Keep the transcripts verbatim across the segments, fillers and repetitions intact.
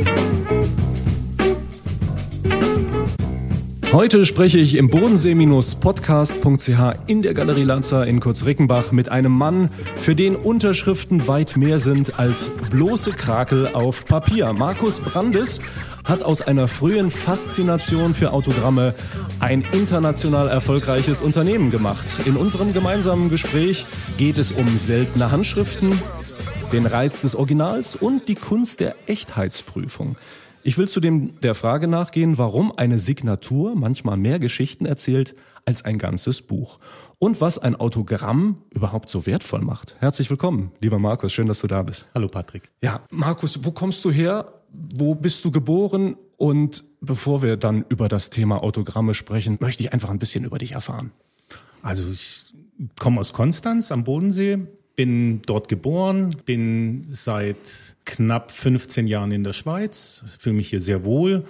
Heute spreche ich im Bodensee-Podcast punkt c h in der Galerie Lanza in Kurz-Rickenbach mit einem Mann, für den Unterschriften weit mehr sind als bloße Krakel auf Papier. Markus Brandis hat aus einer frühen Faszination für Autogramme ein international erfolgreiches Unternehmen gemacht. In unserem gemeinsamen Gespräch geht es um seltene Handschriften, den Reiz des Originals und die Kunst der Echtheitsprüfung. Ich will zudem der Frage nachgehen, warum eine Signatur manchmal mehr Geschichten erzählt als ein ganzes Buch. Und was ein Autogramm überhaupt so wertvoll macht. Herzlich willkommen, lieber Markus. Schön, dass du da bist. Hallo Patrick. Ja, Markus, wo kommst du her? Wo bist du geboren? Und bevor wir dann über das Thema Autogramme sprechen, möchte ich einfach ein bisschen über dich erfahren. Also ich komme aus Konstanz am Bodensee. Bin dort geboren, bin seit knapp fünfzehn Jahren in der Schweiz, fühle mich hier sehr wohl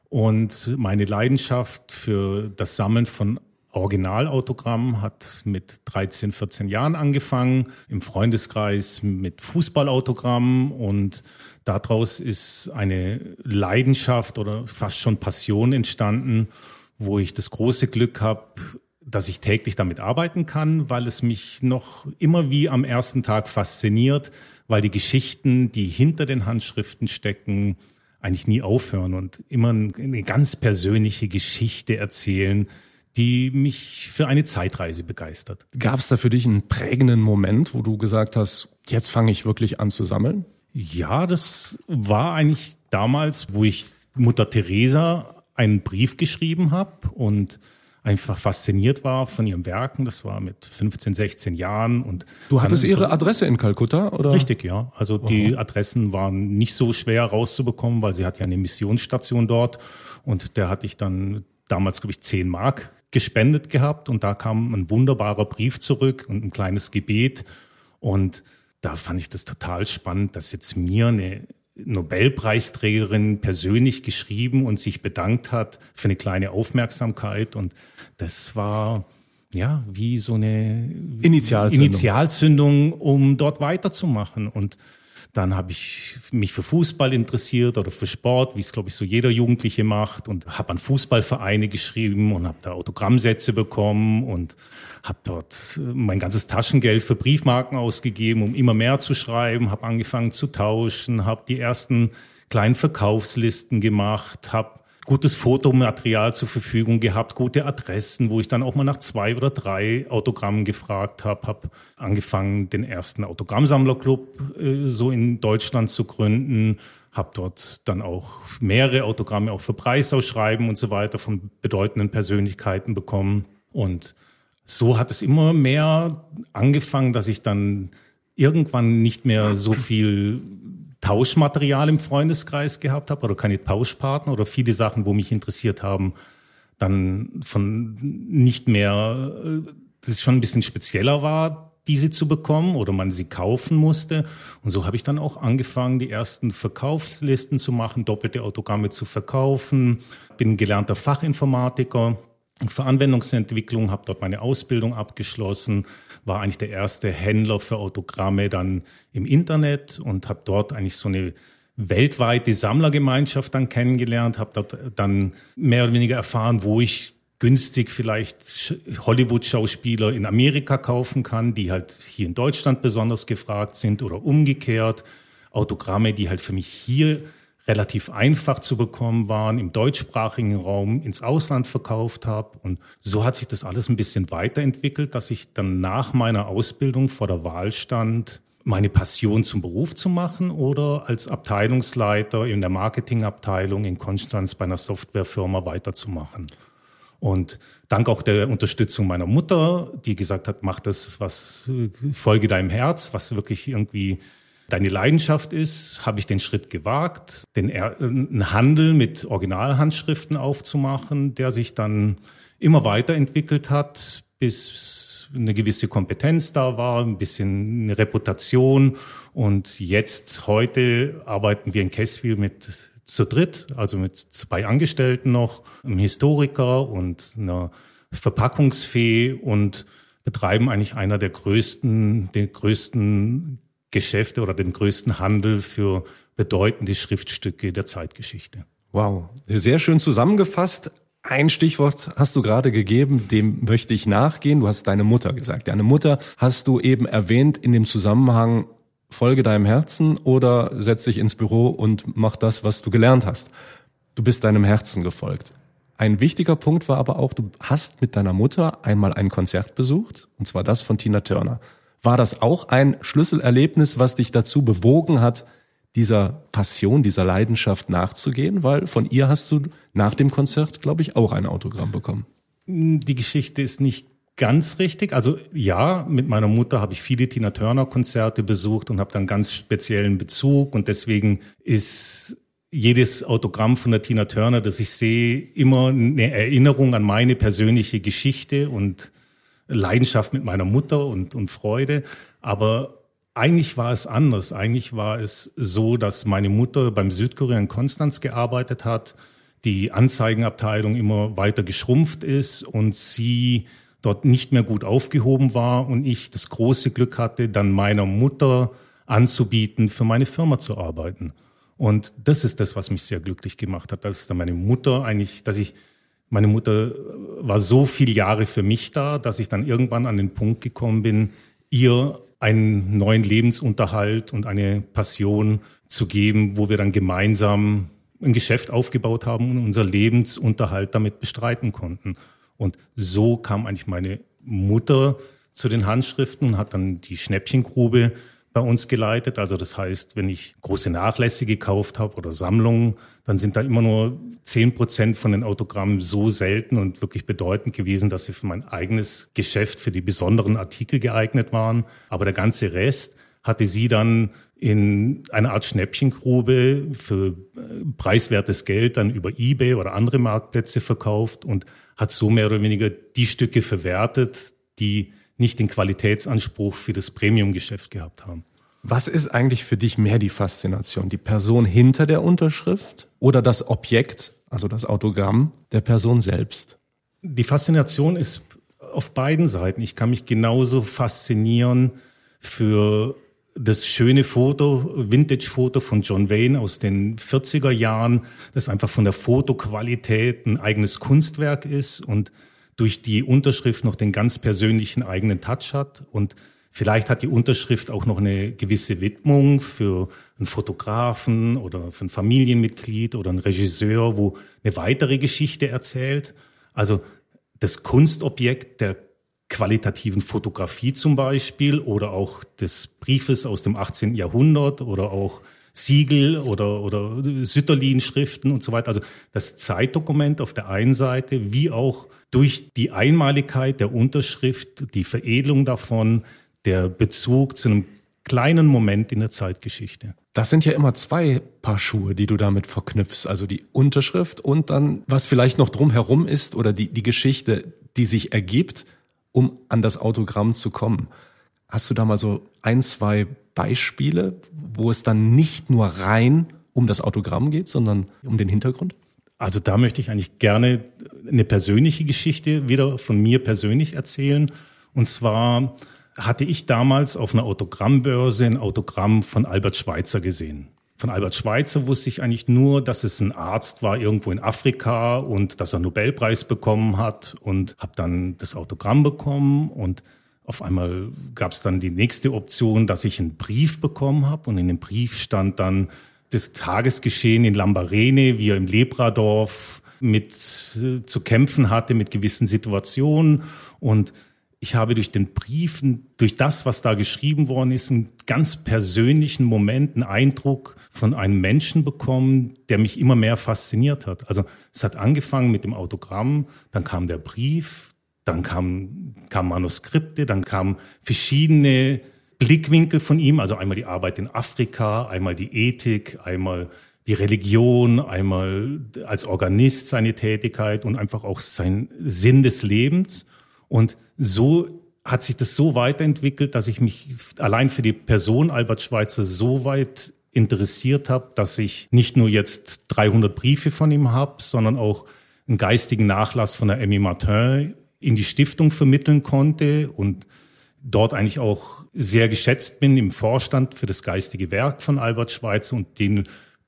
und meine Leidenschaft für das Sammeln von Originalautogrammen hat mit dreizehn, vierzehn Jahren angefangen, im Freundeskreis mit Fußballautogrammen, und daraus ist eine Leidenschaft oder fast schon Passion entstanden, wo ich das große Glück habe, dass ich täglich damit arbeiten kann, weil es mich noch immer wie am ersten Tag fasziniert, weil die Geschichten, die hinter den Handschriften stecken, eigentlich nie aufhören und immer eine ganz persönliche Geschichte erzählen, die mich für eine Zeitreise begeistert. Gab es da für dich einen prägenden Moment, wo du gesagt hast, jetzt fange ich wirklich an zu sammeln? Ja, das war eigentlich damals, wo ich Mutter Teresa einen Brief geschrieben habe und einfach fasziniert war von ihrem Werken. Das war mit fünfzehn, sechzehn Jahren. Und du hattest ihre Adresse in Kalkutta, oder? Richtig, ja. Also die Adressen waren nicht so schwer rauszubekommen, weil sie hat ja eine Missionsstation dort. Und der hatte ich dann damals, glaube ich, zehn Mark gespendet gehabt. Und da kam ein wunderbarer Brief zurück und ein kleines Gebet. Und da fand ich das total spannend, dass jetzt mir eine Nobelpreisträgerin persönlich geschrieben und sich bedankt hat für eine kleine Aufmerksamkeit, und das war ja wie so eine Initialzündung, Initialzündung, um dort weiterzumachen. Und dann habe ich mich für Fußball interessiert oder für Sport, wie es, glaube ich, so jeder Jugendliche macht, und habe an Fußballvereine geschrieben und habe da Autogrammsätze bekommen und habe dort mein ganzes Taschengeld für Briefmarken ausgegeben, um immer mehr zu schreiben, habe angefangen zu tauschen, habe die ersten kleinen Verkaufslisten gemacht, habe gutes Fotomaterial zur Verfügung gehabt, gute Adressen, wo ich dann auch mal nach zwei oder drei Autogrammen gefragt habe, habe angefangen, den ersten Autogrammsammlerclub äh, so in Deutschland zu gründen, habe dort dann auch mehrere Autogramme auch für Preisausschreiben und so weiter von bedeutenden Persönlichkeiten bekommen. Und so hat es immer mehr angefangen, dass ich dann irgendwann nicht mehr so viel Tauschmaterial im Freundeskreis gehabt habe oder keine Tauschpartner oder viele Sachen, wo mich interessiert haben, dann von nicht mehr, dass es schon ein bisschen spezieller war, diese zu bekommen oder man sie kaufen musste. Und so habe ich dann auch angefangen, die ersten Verkaufslisten zu machen, doppelte Autogramme zu verkaufen. Bin gelernter Fachinformatiker für Anwendungsentwicklung, habe dort meine Ausbildung abgeschlossen, war eigentlich der erste Händler für Autogramme dann im Internet und habe dort eigentlich so eine weltweite Sammlergemeinschaft dann kennengelernt, habe dort dann mehr oder weniger erfahren, wo ich günstig vielleicht Hollywood-Schauspieler in Amerika kaufen kann, die halt hier in Deutschland besonders gefragt sind, oder umgekehrt Autogramme, die halt für mich hier relativ einfach zu bekommen waren, im deutschsprachigen Raum ins Ausland verkauft habe. Und so hat sich das alles ein bisschen weiterentwickelt, dass ich dann nach meiner Ausbildung vor der Wahl stand, meine Passion zum Beruf zu machen oder als Abteilungsleiter in der Marketingabteilung in Konstanz bei einer Softwarefirma weiterzumachen. Und dank auch der Unterstützung meiner Mutter, die gesagt hat, mach das, was folge deinem Herz, was wirklich irgendwie deine Leidenschaft ist, habe ich den Schritt gewagt, den einen Handel mit Originalhandschriften aufzumachen, der sich dann immer weiterentwickelt hat, bis eine gewisse Kompetenz da war, ein bisschen eine Reputation. Und jetzt, heute, arbeiten wir in Käßwil mit zu dritt, also mit zwei Angestellten noch, einem Historiker und einer Verpackungsfee, und betreiben eigentlich einer der größten, den größten Geschäfte oder den größten Handel für bedeutende Schriftstücke der Zeitgeschichte. Wow, sehr schön zusammengefasst. Ein Stichwort hast du gerade gegeben, dem möchte ich nachgehen. Du hast deine Mutter gesagt. Deine Mutter hast du eben erwähnt in dem Zusammenhang, folge deinem Herzen oder setz dich ins Büro und mach das, was du gelernt hast. Du bist deinem Herzen gefolgt. Ein wichtiger Punkt war aber auch, du hast mit deiner Mutter einmal ein Konzert besucht, und zwar das von Tina Turner. War das auch ein Schlüsselerlebnis, was dich dazu bewogen hat, dieser Passion, dieser Leidenschaft nachzugehen? Weil von ihr hast du nach dem Konzert, glaube ich, auch ein Autogramm bekommen. Die Geschichte ist nicht ganz richtig. Also ja, mit meiner Mutter habe ich viele Tina Turner Konzerte besucht und habe dann ganz speziellen Bezug. Und deswegen ist jedes Autogramm von der Tina Turner, das ich sehe, immer eine Erinnerung an meine persönliche Geschichte und Leidenschaft mit meiner Mutter und, und Freude. Aber eigentlich war es anders. Eigentlich war es so, dass meine Mutter beim Südkurier in Konstanz gearbeitet hat, die Anzeigenabteilung immer weiter geschrumpft ist und sie dort nicht mehr gut aufgehoben war und ich das große Glück hatte, dann meiner Mutter anzubieten, für meine Firma zu arbeiten. Und das ist das, was mich sehr glücklich gemacht hat, dass dann meine Mutter eigentlich, dass ich, meine Mutter war so viele Jahre für mich da, dass ich dann irgendwann an den Punkt gekommen bin, ihr einen neuen Lebensunterhalt und eine Passion zu geben, wo wir dann gemeinsam ein Geschäft aufgebaut haben und unser Lebensunterhalt damit bestreiten konnten. Und so kam eigentlich meine Mutter zu den Handschriften und hat dann die Schnäppchengrube bei uns geleitet. Also das heißt, wenn ich große Nachlässe gekauft habe oder Sammlungen, dann sind da immer nur zehn Prozent von den Autogrammen so selten und wirklich bedeutend gewesen, dass sie für mein eigenes Geschäft, für die besonderen Artikel geeignet waren. Aber der ganze Rest hatte sie dann in einer Art Schnäppchengrube für preiswertes Geld dann über eBay oder andere Marktplätze verkauft und hat so mehr oder weniger die Stücke verwertet, die nicht den Qualitätsanspruch für das Premium-Geschäft gehabt haben. Was ist eigentlich für dich mehr die Faszination? Die Person hinter der Unterschrift oder das Objekt, also das Autogramm der Person selbst? Die Faszination ist auf beiden Seiten. Ich kann mich genauso faszinieren für das schöne Foto, Vintage-Foto von John Wayne aus den vierziger Jahren, das einfach von der Fotoqualität ein eigenes Kunstwerk ist und durch die Unterschrift noch den ganz persönlichen eigenen Touch hat. Und vielleicht hat die Unterschrift auch noch eine gewisse Widmung für einen Fotografen oder für ein Familienmitglied oder einen Regisseur, wo eine weitere Geschichte erzählt. Also das Kunstobjekt der qualitativen Fotografie zum Beispiel oder auch des Briefes aus dem achtzehnten Jahrhundert oder auch Siegel oder, oder Sütterlin-Schriften und so weiter. Also das Zeitdokument auf der einen Seite, wie auch durch die Einmaligkeit der Unterschrift, die Veredelung davon, der Bezug zu einem kleinen Moment in der Zeitgeschichte. Das sind ja immer zwei Paar Schuhe, die du damit verknüpfst. Also die Unterschrift und dann, was vielleicht noch drumherum ist oder die, die Geschichte, die sich ergibt, um an das Autogramm zu kommen. Hast du da mal so ein, zwei Beispiele, wo es dann nicht nur rein um das Autogramm geht, sondern um den Hintergrund? Also da möchte ich eigentlich gerne eine persönliche Geschichte wieder von mir persönlich erzählen. Und zwar hatte ich damals auf einer Autogrammbörse ein Autogramm von Albert Schweitzer gesehen. Von Albert Schweitzer wusste ich eigentlich nur, dass es ein Arzt war irgendwo in Afrika und dass er einen Nobelpreis bekommen hat und habe dann das Autogramm bekommen und auf einmal gab es dann die nächste Option, dass ich einen Brief bekommen habe und in dem Brief stand dann das Tagesgeschehen in Lambarene, wie er im Lepradorf mit äh, zu kämpfen hatte mit gewissen Situationen und ich habe durch den Brief, durch das, was da geschrieben worden ist, einen ganz persönlichen Moment, einen Eindruck von einem Menschen bekommen, der mich immer mehr fasziniert hat. Also es hat angefangen mit dem Autogramm, dann kam der Brief, dann kamen kam Manuskripte, dann kamen verschiedene Blickwinkel von ihm, also einmal die Arbeit in Afrika, einmal die Ethik, einmal die Religion, einmal als Organist seine Tätigkeit und einfach auch sein Sinn des Lebens. Und so hat sich das so weiterentwickelt, dass ich mich allein für die Person Albert Schweitzer so weit interessiert habe, dass ich nicht nur jetzt dreihundert Briefe von ihm habe, sondern auch einen geistigen Nachlass von der Emmy Martin in die Stiftung vermitteln konnte und dort eigentlich auch sehr geschätzt bin im Vorstand für das geistige Werk von Albert Schweitzer und den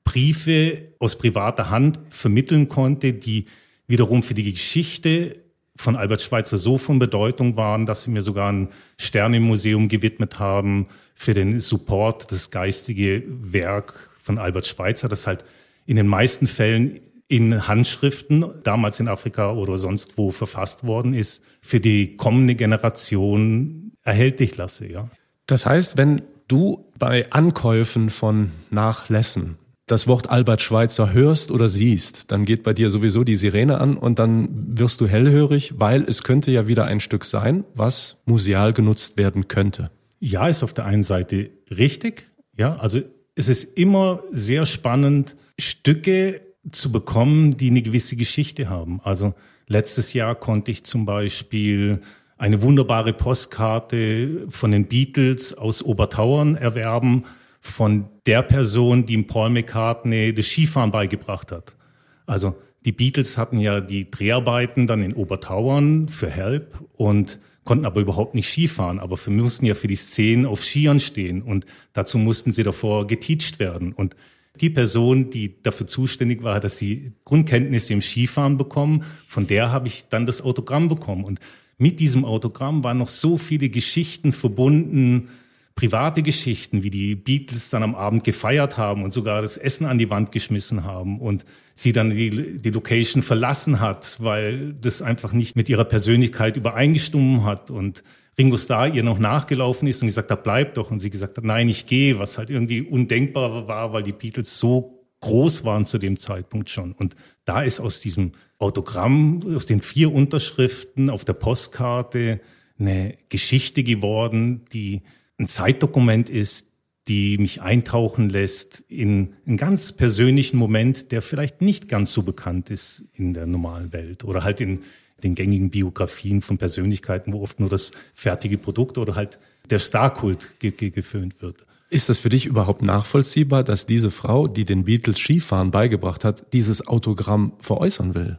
Briefe aus privater Hand vermitteln konnte, die wiederum für die Geschichte von Albert Schweitzer so von Bedeutung waren, dass sie mir sogar ein Stern im Museum gewidmet haben für den Support, das geistige Werk von Albert Schweitzer, das halt in den meisten Fällen in Handschriften, damals in Afrika oder sonst wo verfasst worden ist, für die kommende Generation erhältlich lasse, ja. Das heißt, wenn du bei Ankäufen von Nachlässen das Wort Albert Schweitzer hörst oder siehst, dann geht bei dir sowieso die Sirene an und dann wirst du hellhörig, weil es könnte ja wieder ein Stück sein, was museal genutzt werden könnte. Ja, ist auf der einen Seite richtig, ja, also es ist immer sehr spannend, Stücke zu bekommen, die eine gewisse Geschichte haben. Also letztes Jahr konnte ich zum Beispiel eine wunderbare Postkarte von den Beatles aus Obertauern erwerben, von der Person, die ihm Paul McCartney das Skifahren beigebracht hat. Also die Beatles hatten ja die Dreharbeiten dann in Obertauern für Help und konnten aber überhaupt nicht Skifahren. Aber wir mussten ja für die Szenen auf Skiern stehen und dazu mussten sie davor geteacht werden. Und die Person, die dafür zuständig war, dass sie Grundkenntnisse im Skifahren bekommen, von der habe ich dann das Autogramm bekommen. Und mit diesem Autogramm waren noch so viele Geschichten verbunden, private Geschichten, wie die Beatles dann am Abend gefeiert haben und sogar das Essen an die Wand geschmissen haben und sie dann die, die Location verlassen hat, weil das einfach nicht mit ihrer Persönlichkeit übereingestimmt hat und Ringo Starr ihr noch nachgelaufen ist und gesagt hat, bleib doch. Und sie gesagt hat, nein, ich gehe, was halt irgendwie undenkbar war, weil die Beatles so groß waren zu dem Zeitpunkt schon. Und da ist aus diesem Autogramm, aus den vier Unterschriften auf der Postkarte eine Geschichte geworden, die ein Zeitdokument ist, die mich eintauchen lässt in einen ganz persönlichen Moment, der vielleicht nicht ganz so bekannt ist in der normalen Welt oder halt in den gängigen Biografien von Persönlichkeiten, wo oft nur das fertige Produkt oder halt der Starkult ge- ge- geföhnt wird. Ist das für dich überhaupt nachvollziehbar, dass diese Frau, die den Beatles Skifahren beigebracht hat, dieses Autogramm veräußern will?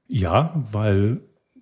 Ja, weil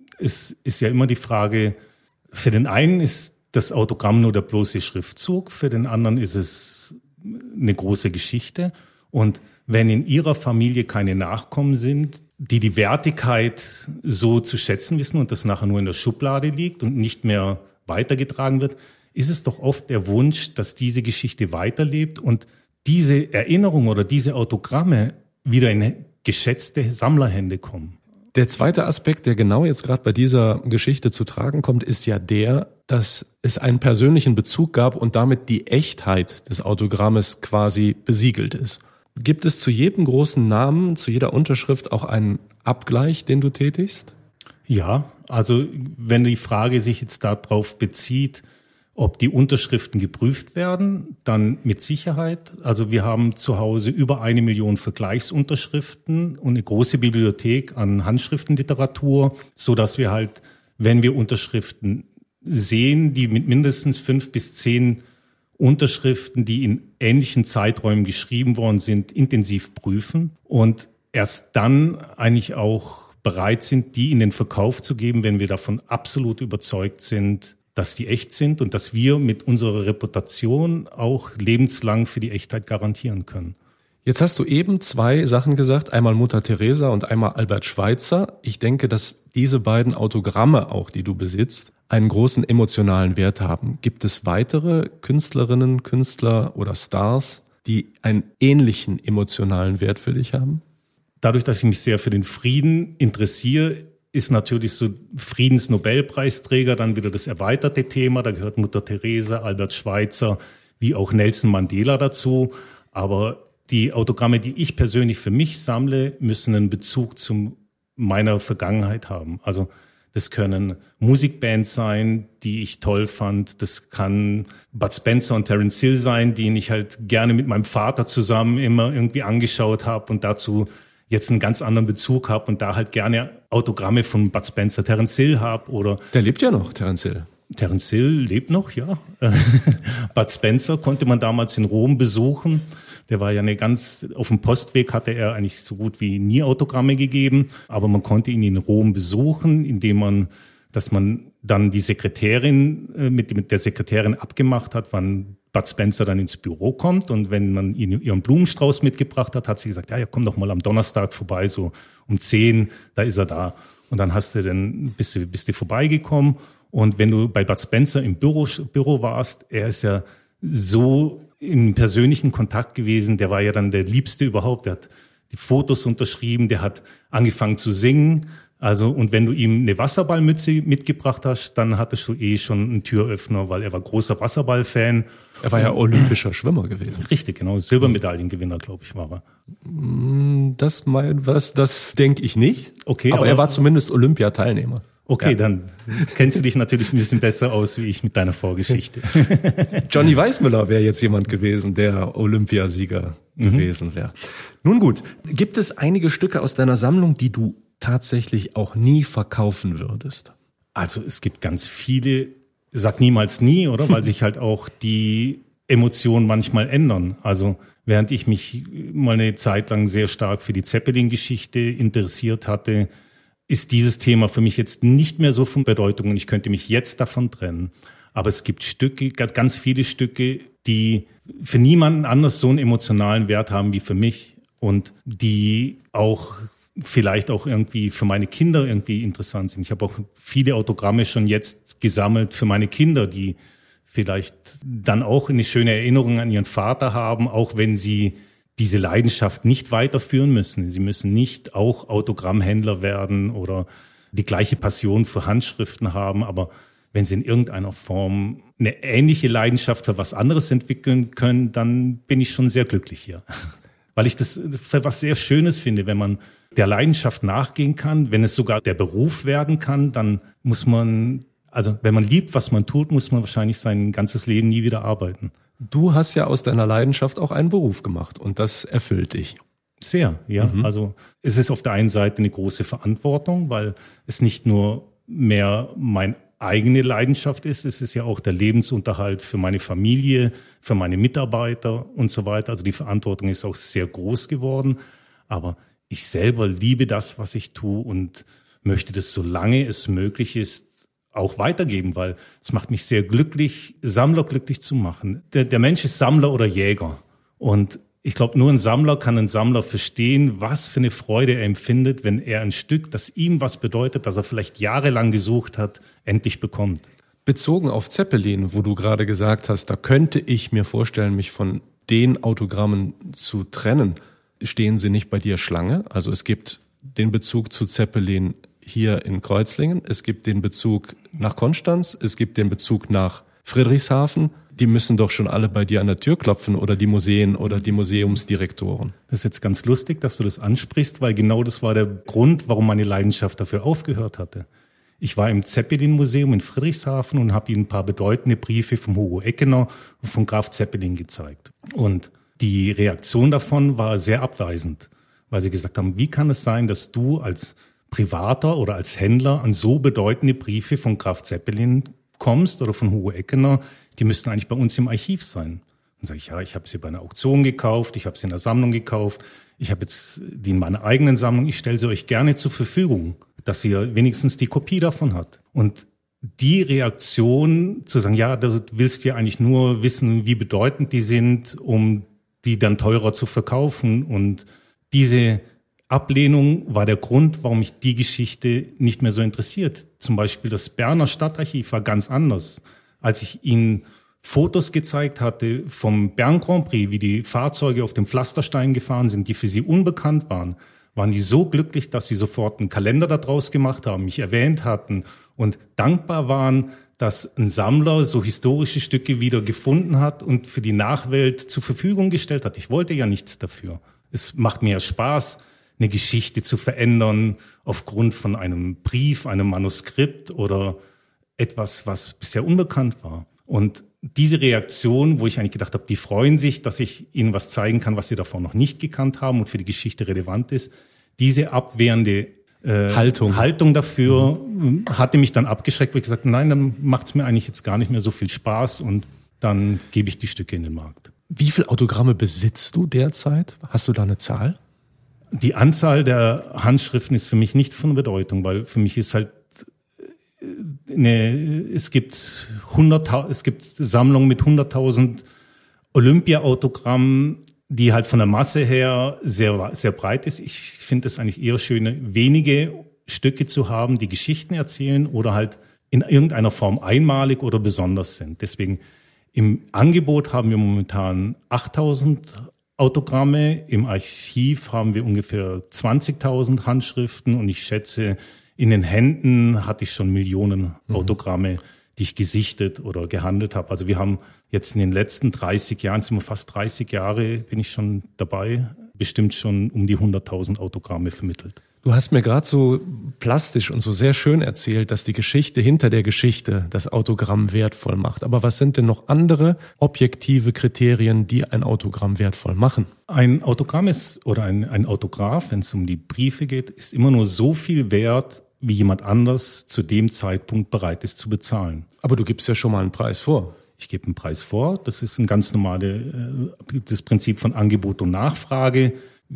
es ist ja immer die Frage, für den einen ist das Autogramm nur der bloße Schriftzug, für den anderen ist es eine große Geschichte. Und wenn in ihrer Familie keine Nachkommen sind, die die Wertigkeit so zu schätzen wissen und das nachher nur in der Schublade liegt und nicht mehr weitergetragen wird, ist es doch oft der Wunsch, dass diese Geschichte weiterlebt und diese Erinnerung oder diese Autogramme wieder in geschätzte Sammlerhände kommen. Der zweite Aspekt, der genau jetzt gerade bei dieser Geschichte zu tragen kommt, ist ja der, dass es einen persönlichen Bezug gab und damit die Echtheit des Autogrammes quasi besiegelt ist. Gibt es zu jedem großen Namen, zu jeder Unterschrift auch einen Abgleich, den du tätigst? Ja, also wenn die Frage sich jetzt darauf bezieht, ob die Unterschriften geprüft werden, dann mit Sicherheit. Also wir haben zu Hause über eine Million Vergleichsunterschriften und eine große Bibliothek an Handschriftenliteratur, so dass wir halt, wenn wir Unterschriften sehen, die mit mindestens fünf bis zehn Unterschriften, die in ähnlichen Zeiträumen geschrieben worden sind, intensiv prüfen und erst dann eigentlich auch bereit sind, die in den Verkauf zu geben, wenn wir davon absolut überzeugt sind, dass die echt sind und dass wir mit unserer Reputation auch lebenslang für die Echtheit garantieren können. Jetzt hast du eben zwei Sachen gesagt, einmal Mutter Teresa und einmal Albert Schweitzer. Ich denke, dass diese beiden Autogramme auch, die du besitzt, einen großen emotionalen Wert haben. Gibt es weitere Künstlerinnen, Künstler oder Stars, die einen ähnlichen emotionalen Wert für dich haben? Dadurch, dass ich mich sehr für den Frieden interessiere, ist natürlich so Friedensnobelpreisträger dann wieder das erweiterte Thema. Da gehört Mutter Teresa, Albert Schweitzer, wie auch Nelson Mandela dazu. Aber die Autogramme, die ich persönlich für mich sammle, müssen einen Bezug zu meiner Vergangenheit haben. Also das können Musikbands sein, die ich toll fand. Das kann Bud Spencer und Terence Hill sein, die ich halt gerne mit meinem Vater zusammen immer irgendwie angeschaut habe und dazu jetzt einen ganz anderen Bezug habe und da halt gerne Autogramme von Bud Spencer, Terence Hill habe oder... Der lebt ja noch, Terence Hill. Terence Hill lebt noch, ja. Bud Spencer konnte man damals in Rom besuchen. Der war ja eine ganz, auf dem Postweg hatte er eigentlich so gut wie nie Autogramme gegeben, aber man konnte ihn in Rom besuchen, indem man dass man dann die Sekretärin äh, mit, mit der Sekretärin abgemacht hat, wann Bud Spencer dann ins Büro kommt. Und wenn man ihn ihren Blumenstrauß mitgebracht hat, hat sie gesagt, ja, ja, komm doch mal am Donnerstag vorbei, so um zehn, da ist er da. Und dann hast du dann, bist du, bist du vorbeigekommen. Und wenn du bei Bud Spencer im Büro, Büro warst, er ist ja so in persönlichen Kontakt gewesen, der war ja dann der Liebste überhaupt, der hat die Fotos unterschrieben, der hat angefangen zu singen. Also, und wenn du ihm eine Wasserballmütze mitgebracht hast, dann hattest du eh schon einen Türöffner, weil er war großer Wasserballfan. Er war ja olympischer Schwimmer gewesen. Richtig, genau. Silbermedaillengewinner, glaube ich, war er. Das mein was, das denke ich nicht. Okay, aber, aber er war zumindest Olympiateilnehmer. Okay, ja. Dann kennst du dich natürlich ein bisschen besser aus wie ich mit deiner Vorgeschichte. Johnny Weissmuller wäre jetzt jemand gewesen, der Olympiasieger mhm. gewesen wäre. Nun gut, gibt es einige Stücke aus deiner Sammlung, die du tatsächlich auch nie verkaufen würdest? Also es gibt ganz viele, sag niemals nie, oder? Weil sich halt auch die Emotionen manchmal ändern. Also während ich mich mal eine Zeit lang sehr stark für die Zeppelin-Geschichte interessiert hatte, ist dieses Thema für mich jetzt nicht mehr so von Bedeutung und ich könnte mich jetzt davon trennen. Aber es gibt Stücke, ganz viele Stücke, die für niemanden anders so einen emotionalen Wert haben wie für mich und die auch vielleicht auch irgendwie für meine Kinder irgendwie interessant sind. Ich habe auch viele Autogramme schon jetzt gesammelt für meine Kinder, die vielleicht dann auch eine schöne Erinnerung an ihren Vater haben, auch wenn sie diese Leidenschaft nicht weiterführen müssen. Sie müssen nicht auch Autogrammhändler werden oder die gleiche Passion für Handschriften haben, aber wenn sie in irgendeiner Form eine ähnliche Leidenschaft für was anderes entwickeln können, dann bin ich schon sehr glücklich hier. Weil ich das für was sehr Schönes finde, wenn man der Leidenschaft nachgehen kann, wenn es sogar der Beruf werden kann, dann muss man, also wenn man liebt, was man tut, muss man wahrscheinlich sein ganzes Leben nie wieder arbeiten. Du hast ja aus deiner Leidenschaft auch einen Beruf gemacht und das erfüllt dich. Sehr, ja. Mhm. Also es ist auf der einen Seite eine große Verantwortung, weil es nicht nur mehr meine eigene Leidenschaft ist, es ist ja auch der Lebensunterhalt für meine Familie, für meine Mitarbeiter und so weiter. Also die Verantwortung ist auch sehr groß geworden, aber ich selber liebe das, was ich tue und möchte das, solange es möglich ist, auch weitergeben, weil es macht mich sehr glücklich, Sammler glücklich zu machen. Der, der Mensch ist Sammler oder Jäger. Und ich glaube, nur ein Sammler kann ein Sammler verstehen, was für eine Freude er empfindet, wenn er ein Stück, das ihm was bedeutet, das er vielleicht jahrelang gesucht hat, endlich bekommt. Bezogen auf Zeppelin, wo du gerade gesagt hast, da könnte ich mir vorstellen, mich von den Autogrammen zu trennen. Stehen sie nicht bei dir Schlange? Also es gibt den Bezug zu Zeppelin hier in Kreuzlingen, es gibt den Bezug nach Konstanz, es gibt den Bezug nach Friedrichshafen. Die müssen doch schon alle bei dir an der Tür klopfen oder die Museen oder die Museumsdirektoren. Das ist jetzt ganz lustig, dass du das ansprichst, weil genau das war der Grund, warum meine Leidenschaft dafür aufgehört hatte. Ich war im Zeppelin-Museum in Friedrichshafen und habe ihnen ein paar bedeutende Briefe vom Hugo Eckener und von Graf Zeppelin gezeigt. Und die Reaktion davon war sehr abweisend, weil sie gesagt haben, wie kann es sein, dass du als Privater oder als Händler an so bedeutende Briefe von Graf Zeppelin kommst oder von Hugo Eckener, die müssten eigentlich bei uns im Archiv sein. Dann sage ich, ja, ich habe sie bei einer Auktion gekauft, ich habe sie in der Sammlung gekauft, ich habe jetzt die in meiner eigenen Sammlung, ich stelle sie euch gerne zur Verfügung, dass ihr wenigstens die Kopie davon habt. Und die Reaktion zu sagen, ja, du willst ja eigentlich nur wissen, wie bedeutend die sind, um die dann teurer zu verkaufen. Und diese Ablehnung war der Grund, warum mich die Geschichte nicht mehr so interessiert. Zum Beispiel das Berner Stadtarchiv war ganz anders. Als ich ihnen Fotos gezeigt hatte vom Bern Grand Prix, wie die Fahrzeuge auf dem Pflasterstein gefahren sind, die für sie unbekannt waren, waren die so glücklich, dass sie sofort einen Kalender daraus gemacht haben, mich erwähnt hatten und dankbar waren, dass ein Sammler so historische Stücke wieder gefunden hat und für die Nachwelt zur Verfügung gestellt hat. Ich wollte ja nichts dafür. Es macht mir Spaß, eine Geschichte zu verändern aufgrund von einem Brief, einem Manuskript oder etwas, was bisher unbekannt war. Und diese Reaktion, wo ich eigentlich gedacht habe, die freuen sich, dass ich ihnen was zeigen kann, was sie davor noch nicht gekannt haben und für die Geschichte relevant ist, diese abwehrende äh, Haltung. Haltung dafür mhm. hatte mich dann abgeschreckt, wo ich gesagt habe, nein, dann macht es mir eigentlich jetzt gar nicht mehr so viel Spaß und dann gebe ich die Stücke in den Markt. Wie viele Autogramme besitzt du derzeit? Hast du da eine Zahl? Die Anzahl der Handschriften ist für mich nicht von Bedeutung, weil für mich ist halt eine, es gibt hundert, es gibt Sammlungen mit hunderttausend Olympia-Autogrammen, die halt von der Masse her sehr, sehr breit ist. Ich finde es eigentlich eher schön, wenige Stücke zu haben, die Geschichten erzählen oder halt in irgendeiner Form einmalig oder besonders sind. Deswegen im Angebot haben wir momentan achttausend Autogramme, im Archiv haben wir ungefähr zwanzigtausend Handschriften und ich schätze, in den Händen hatte ich schon Millionen Autogramme, die ich gesichtet oder gehandelt habe. Also wir haben jetzt in den letzten dreißig Jahren, sind wir fast dreißig Jahre, bin ich schon dabei, bestimmt schon um die hunderttausend Autogramme vermittelt. Du hast mir gerade so plastisch und so sehr schön erzählt, dass die Geschichte hinter der Geschichte das Autogramm wertvoll macht. Aber was sind denn noch andere objektive Kriterien, die ein Autogramm wertvoll machen? Ein Autogramm ist oder ein, ein Autograph, wenn es um die Briefe geht, ist immer nur so viel wert, wie jemand anders zu dem Zeitpunkt bereit ist zu bezahlen. Aber du gibst ja schon mal einen Preis vor. Ich gebe einen Preis vor. Das ist ein ganz normales das Prinzip von Angebot und Nachfrage.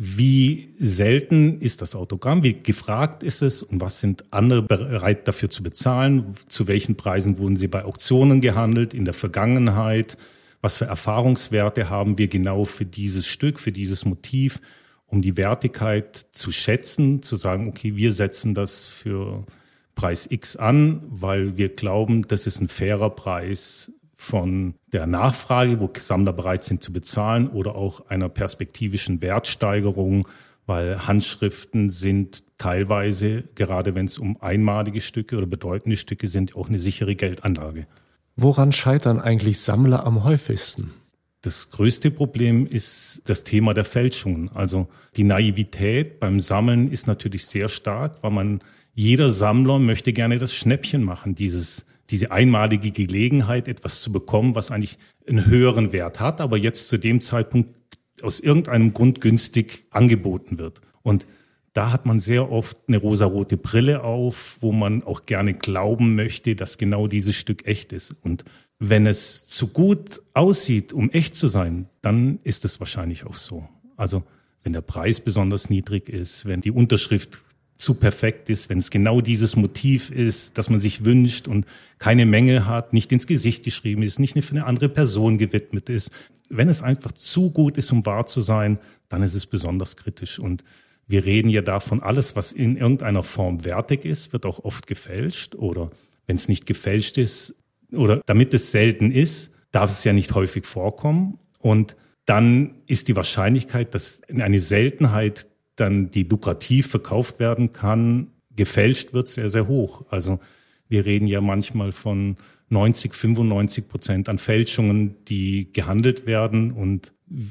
Wie selten ist das Autogramm? Wie gefragt ist es? Und was sind andere bereit dafür zu bezahlen? Zu welchen Preisen wurden sie bei Auktionen gehandelt in der Vergangenheit? Was für Erfahrungswerte haben wir genau für dieses Stück, für dieses Motiv, um die Wertigkeit zu schätzen, zu sagen, okay, wir setzen das für Preis X an, weil wir glauben, das ist ein fairer Preis von der Nachfrage, wo Sammler bereit sind zu bezahlen, oder auch einer perspektivischen Wertsteigerung, weil Handschriften sind teilweise, gerade wenn es um einmalige Stücke oder bedeutende Stücke sind, auch eine sichere Geldanlage. Woran scheitern eigentlich Sammler am häufigsten? Das größte Problem ist das Thema der Fälschungen. Also die Naivität beim Sammeln ist natürlich sehr stark, weil man, jeder Sammler möchte gerne das Schnäppchen machen, dieses diese einmalige Gelegenheit, etwas zu bekommen, was eigentlich einen höheren Wert hat, aber jetzt zu dem Zeitpunkt aus irgendeinem Grund günstig angeboten wird. Und da hat man sehr oft eine rosarote Brille auf, wo man auch gerne glauben möchte, dass genau dieses Stück echt ist. Und wenn es zu gut aussieht, um echt zu sein, dann ist es wahrscheinlich auch so. Also wenn der Preis besonders niedrig ist, wenn die Unterschrift zu perfekt ist, wenn es genau dieses Motiv ist, das man sich wünscht und keine Mängel hat, nicht ins Gesicht geschrieben ist, nicht für eine andere Person gewidmet ist. Wenn es einfach zu gut ist, um wahr zu sein, dann ist es besonders kritisch. Und wir reden ja davon, alles, was in irgendeiner Form wertig ist, wird auch oft gefälscht. Oder wenn es nicht gefälscht ist oder damit es selten ist, darf es ja nicht häufig vorkommen. Und dann ist die Wahrscheinlichkeit, dass eine Seltenheit dann die lukrativ verkauft werden kann, gefälscht wird, sehr, sehr hoch. Also wir reden ja manchmal von neunzig, fünfundneunzig Prozent an Fälschungen, die gehandelt werden, und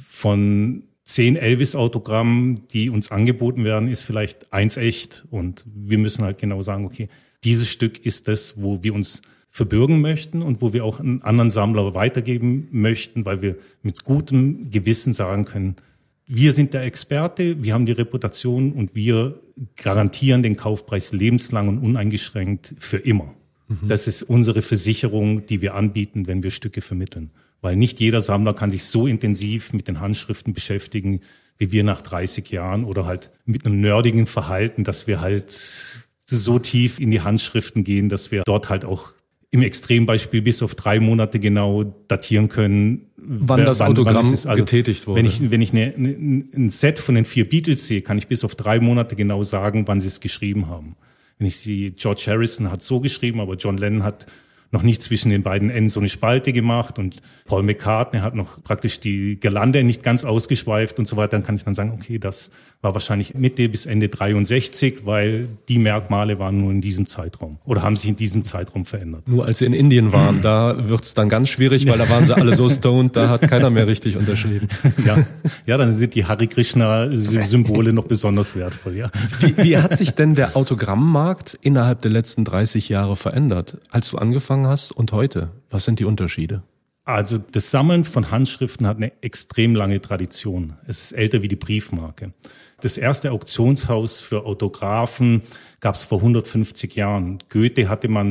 von zehn Elvis-Autogrammen, die uns angeboten werden, ist vielleicht eins echt, und wir müssen halt genau sagen, okay, dieses Stück ist das, wo wir uns verbürgen möchten und wo wir auch einen anderen Sammler weitergeben möchten, weil wir mit gutem Gewissen sagen können, wir sind der Experte, wir haben die Reputation und wir garantieren den Kaufpreis lebenslang und uneingeschränkt für immer. Mhm. Das ist unsere Versicherung, die wir anbieten, wenn wir Stücke vermitteln. Weil nicht jeder Sammler kann sich so intensiv mit den Handschriften beschäftigen, wie wir nach dreißig Jahren, oder halt mit einem nerdigen Verhalten, dass wir halt so tief in die Handschriften gehen, dass wir dort halt auch im Extrembeispiel bis auf drei Monate genau datieren können, wann das wann, Autogramm wann also, getätigt wurde. Wenn ich, wenn ich eine, eine, ein Set von den vier Beatles sehe, kann ich bis auf drei Monate genau sagen, wann sie es geschrieben haben. Wenn ich sie, George Harrison hat so geschrieben, aber John Lennon hat noch nicht zwischen den beiden Enden so eine Spalte gemacht, und Paul McCartney hat noch praktisch die Girlande nicht ganz ausgeschweift und so weiter. Dann kann ich dann sagen, okay, das war wahrscheinlich Mitte bis Ende dreiundsechzig, weil die Merkmale waren nur in diesem Zeitraum oder haben sich in diesem Zeitraum verändert. Nur als sie in Indien waren, da wird's dann ganz schwierig, weil da waren sie alle so stoned, da hat keiner mehr richtig unterschrieben. Ja, ja, dann sind die Hare Krishna-Symbole noch besonders wertvoll, ja. Wie, wie hat sich denn der Autogrammmarkt innerhalb der letzten dreißig Jahre verändert, als du angefangen hast und heute? Was sind die Unterschiede? Also das Sammeln von Handschriften hat eine extrem lange Tradition. Es ist älter wie die Briefmarke. Das erste Auktionshaus für Autographen gab es vor hundertfünfzig Jahren. Goethe hatte man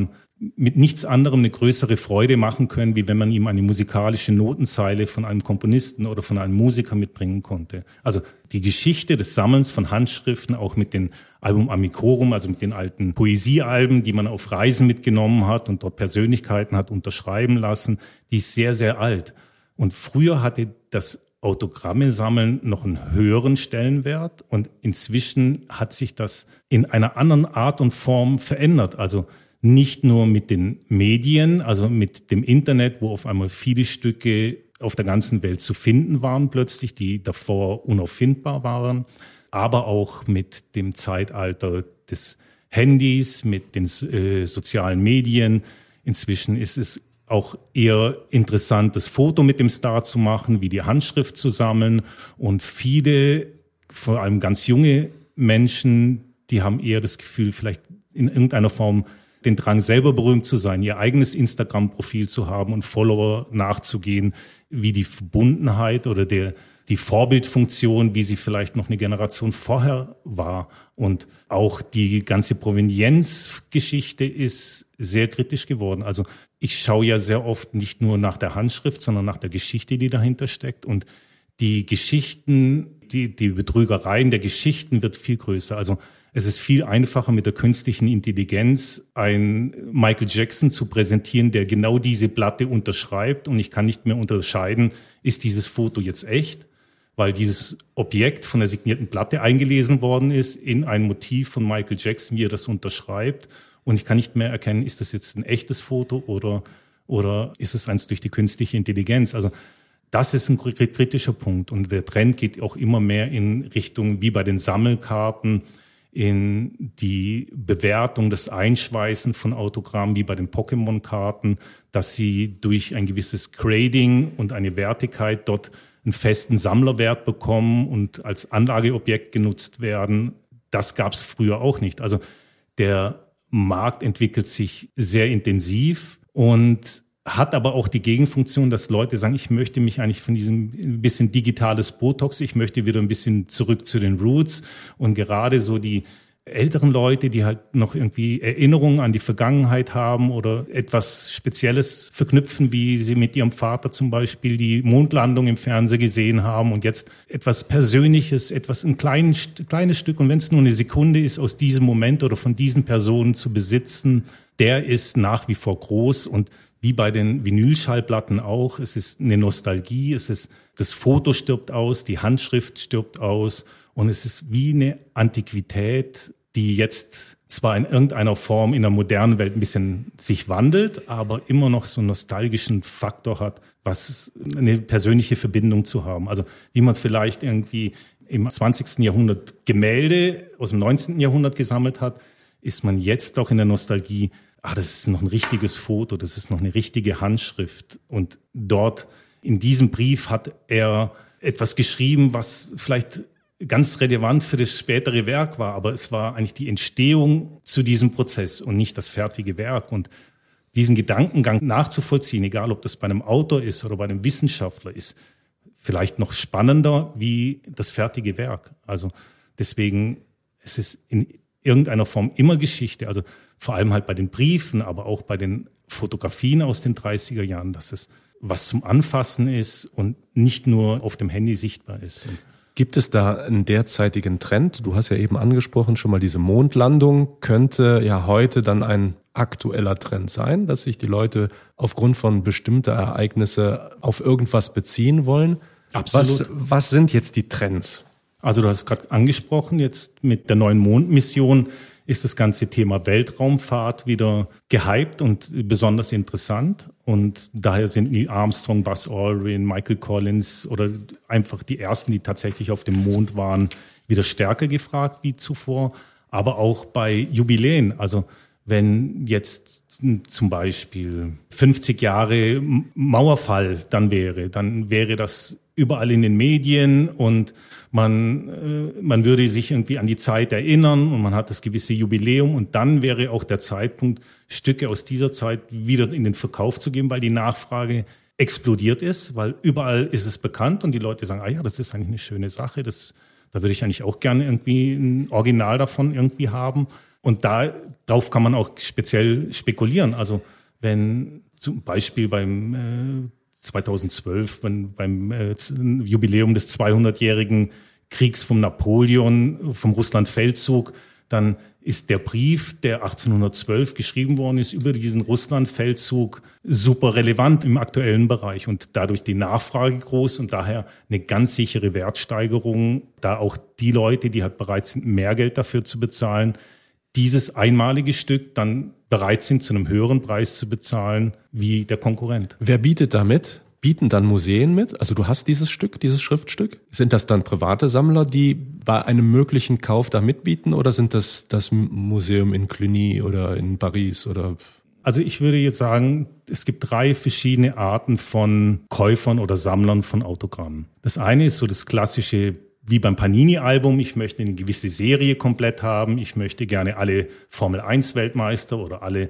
mit nichts anderem eine größere Freude machen können, wie wenn man ihm eine musikalische Notenzeile von einem Komponisten oder von einem Musiker mitbringen konnte. Also die Geschichte des Sammelns von Handschriften, auch mit den Album Amicorum, also mit den alten Poesiealben, die man auf Reisen mitgenommen hat und dort Persönlichkeiten hat unterschreiben lassen, die ist sehr, sehr alt. Und früher hatte das Autogramme sammeln noch einen höheren Stellenwert und inzwischen hat sich das in einer anderen Art und Form verändert. Also nicht nur mit den Medien, also mit dem Internet, wo auf einmal viele Stücke auf der ganzen Welt zu finden waren plötzlich, die davor unauffindbar waren, aber auch mit dem Zeitalter des Handys, mit den äh, sozialen Medien. Inzwischen ist es auch eher interessant, das Foto mit dem Star zu machen, wie die Handschrift zu sammeln. Und viele, vor allem ganz junge Menschen, die haben eher das Gefühl, vielleicht in irgendeiner Form den Drang, selber berühmt zu sein, ihr eigenes Instagram-Profil zu haben und Follower nachzugehen, wie die Verbundenheit oder der, die Vorbildfunktion, wie sie vielleicht noch eine Generation vorher war. Und auch die ganze Provenienzgeschichte ist sehr kritisch geworden. Also ich schaue ja sehr oft nicht nur nach der Handschrift, sondern nach der Geschichte, die dahinter steckt. Und die Geschichten, die, die Betrügereien der Geschichten wird viel größer. Also es ist viel einfacher, mit der künstlichen Intelligenz einen Michael Jackson zu präsentieren, der genau diese Platte unterschreibt. Und ich kann nicht mehr unterscheiden, ist dieses Foto jetzt echt, weil dieses Objekt von der signierten Platte eingelesen worden ist in ein Motiv von Michael Jackson, wie er das unterschreibt. Und ich kann nicht mehr erkennen, ist das jetzt ein echtes Foto oder, oder ist es eins durch die künstliche Intelligenz? Also das ist ein kritischer Punkt. Und der Trend geht auch immer mehr in Richtung, wie bei den Sammelkarten, in die Bewertung, das Einschweißen von Autogrammen wie bei den Pokémon-Karten, dass sie durch ein gewisses Grading und eine Wertigkeit dort einen festen Sammlerwert bekommen und als Anlageobjekt genutzt werden. Das gab es früher auch nicht. Also der Markt entwickelt sich sehr intensiv und hat aber auch die Gegenfunktion, dass Leute sagen, ich möchte mich eigentlich von diesem bisschen digitales Botox, ich möchte wieder ein bisschen zurück zu den Roots. Und gerade so die älteren Leute, die halt noch irgendwie Erinnerungen an die Vergangenheit haben oder etwas Spezielles verknüpfen, wie sie mit ihrem Vater zum Beispiel die Mondlandung im Fernsehen gesehen haben und jetzt etwas Persönliches, etwas ein kleines, kleines Stück, und wenn es nur eine Sekunde ist, aus diesem Moment oder von diesen Personen zu besitzen, der ist nach wie vor groß. Und wie bei den Vinylschallplatten auch, es ist eine Nostalgie, es ist, das Foto stirbt aus, die Handschrift stirbt aus und es ist wie eine Antiquität, die jetzt zwar in irgendeiner Form in der modernen Welt ein bisschen sich wandelt, aber immer noch so einen nostalgischen Faktor hat, was eine persönliche Verbindung zu haben. Also wie man vielleicht irgendwie im zwanzigsten Jahrhundert Gemälde aus dem neunzehnten Jahrhundert gesammelt hat, ist man jetzt auch in der Nostalgie, ah, das ist noch ein richtiges Foto, das ist noch eine richtige Handschrift. Und dort in diesem Brief hat er etwas geschrieben, was vielleicht ganz relevant für das spätere Werk war, aber es war eigentlich die Entstehung zu diesem Prozess und nicht das fertige Werk. Und diesen Gedankengang nachzuvollziehen, egal ob das bei einem Autor ist oder bei einem Wissenschaftler, ist vielleicht noch spannender wie das fertige Werk. Also deswegen, es ist in irgendeiner Form immer Geschichte, also vor allem halt bei den Briefen, aber auch bei den Fotografien aus den dreißiger Jahren, dass es was zum Anfassen ist und nicht nur auf dem Handy sichtbar ist. Gibt es da einen derzeitigen Trend? Du hast ja eben angesprochen, schon mal diese Mondlandung könnte ja heute dann ein aktueller Trend sein, dass sich die Leute aufgrund von bestimmter Ereignisse auf irgendwas beziehen wollen. Absolut. Was, was sind jetzt die Trends? Also du hast es gerade angesprochen, jetzt mit der neuen Mondmission ist das ganze Thema Weltraumfahrt wieder gehypt und besonders interessant. Und daher sind Neil Armstrong, Buzz Aldrin, Michael Collins oder einfach die ersten, die tatsächlich auf dem Mond waren, wieder stärker gefragt wie zuvor. Aber auch bei Jubiläen, also wenn jetzt zum Beispiel fünfzig Jahre Mauerfall dann wäre, dann wäre das überall in den Medien und man, äh, man würde sich irgendwie an die Zeit erinnern und man hat das gewisse Jubiläum und dann wäre auch der Zeitpunkt, Stücke aus dieser Zeit wieder in den Verkauf zu geben, weil die Nachfrage explodiert ist, weil überall ist es bekannt und die Leute sagen, ah ja, das ist eigentlich eine schöne Sache, das, da würde ich eigentlich auch gerne irgendwie ein Original davon irgendwie haben. Und da, darauf kann man auch speziell spekulieren. Also wenn zum Beispiel beim äh, zweitausendzwölf, wenn, beim äh, Jubiläum des zweihundertjährigen Kriegs vom Napoleon, vom Russlandfeldzug, dann ist der Brief, der achtzehnhundertzwölf geschrieben worden ist, über diesen Russlandfeldzug super relevant im aktuellen Bereich und dadurch die Nachfrage groß und daher eine ganz sichere Wertsteigerung, da auch die Leute, die halt bereit sind, mehr Geld dafür zu bezahlen, dieses einmalige Stück dann bereit sind, zu einem höheren Preis zu bezahlen wie der Konkurrent. Wer bietet damit? Bieten dann Museen mit? Also du hast dieses Stück, dieses Schriftstück. Sind das dann private Sammler, die bei einem möglichen Kauf da mitbieten oder sind das das Museum in Cluny oder in Paris oder? Also ich würde jetzt sagen, es gibt drei verschiedene Arten von Käufern oder Sammlern von Autogrammen. Das eine ist so das klassische, wie beim Panini-Album, ich möchte eine gewisse Serie komplett haben, ich möchte gerne alle Formel eins Weltmeister oder alle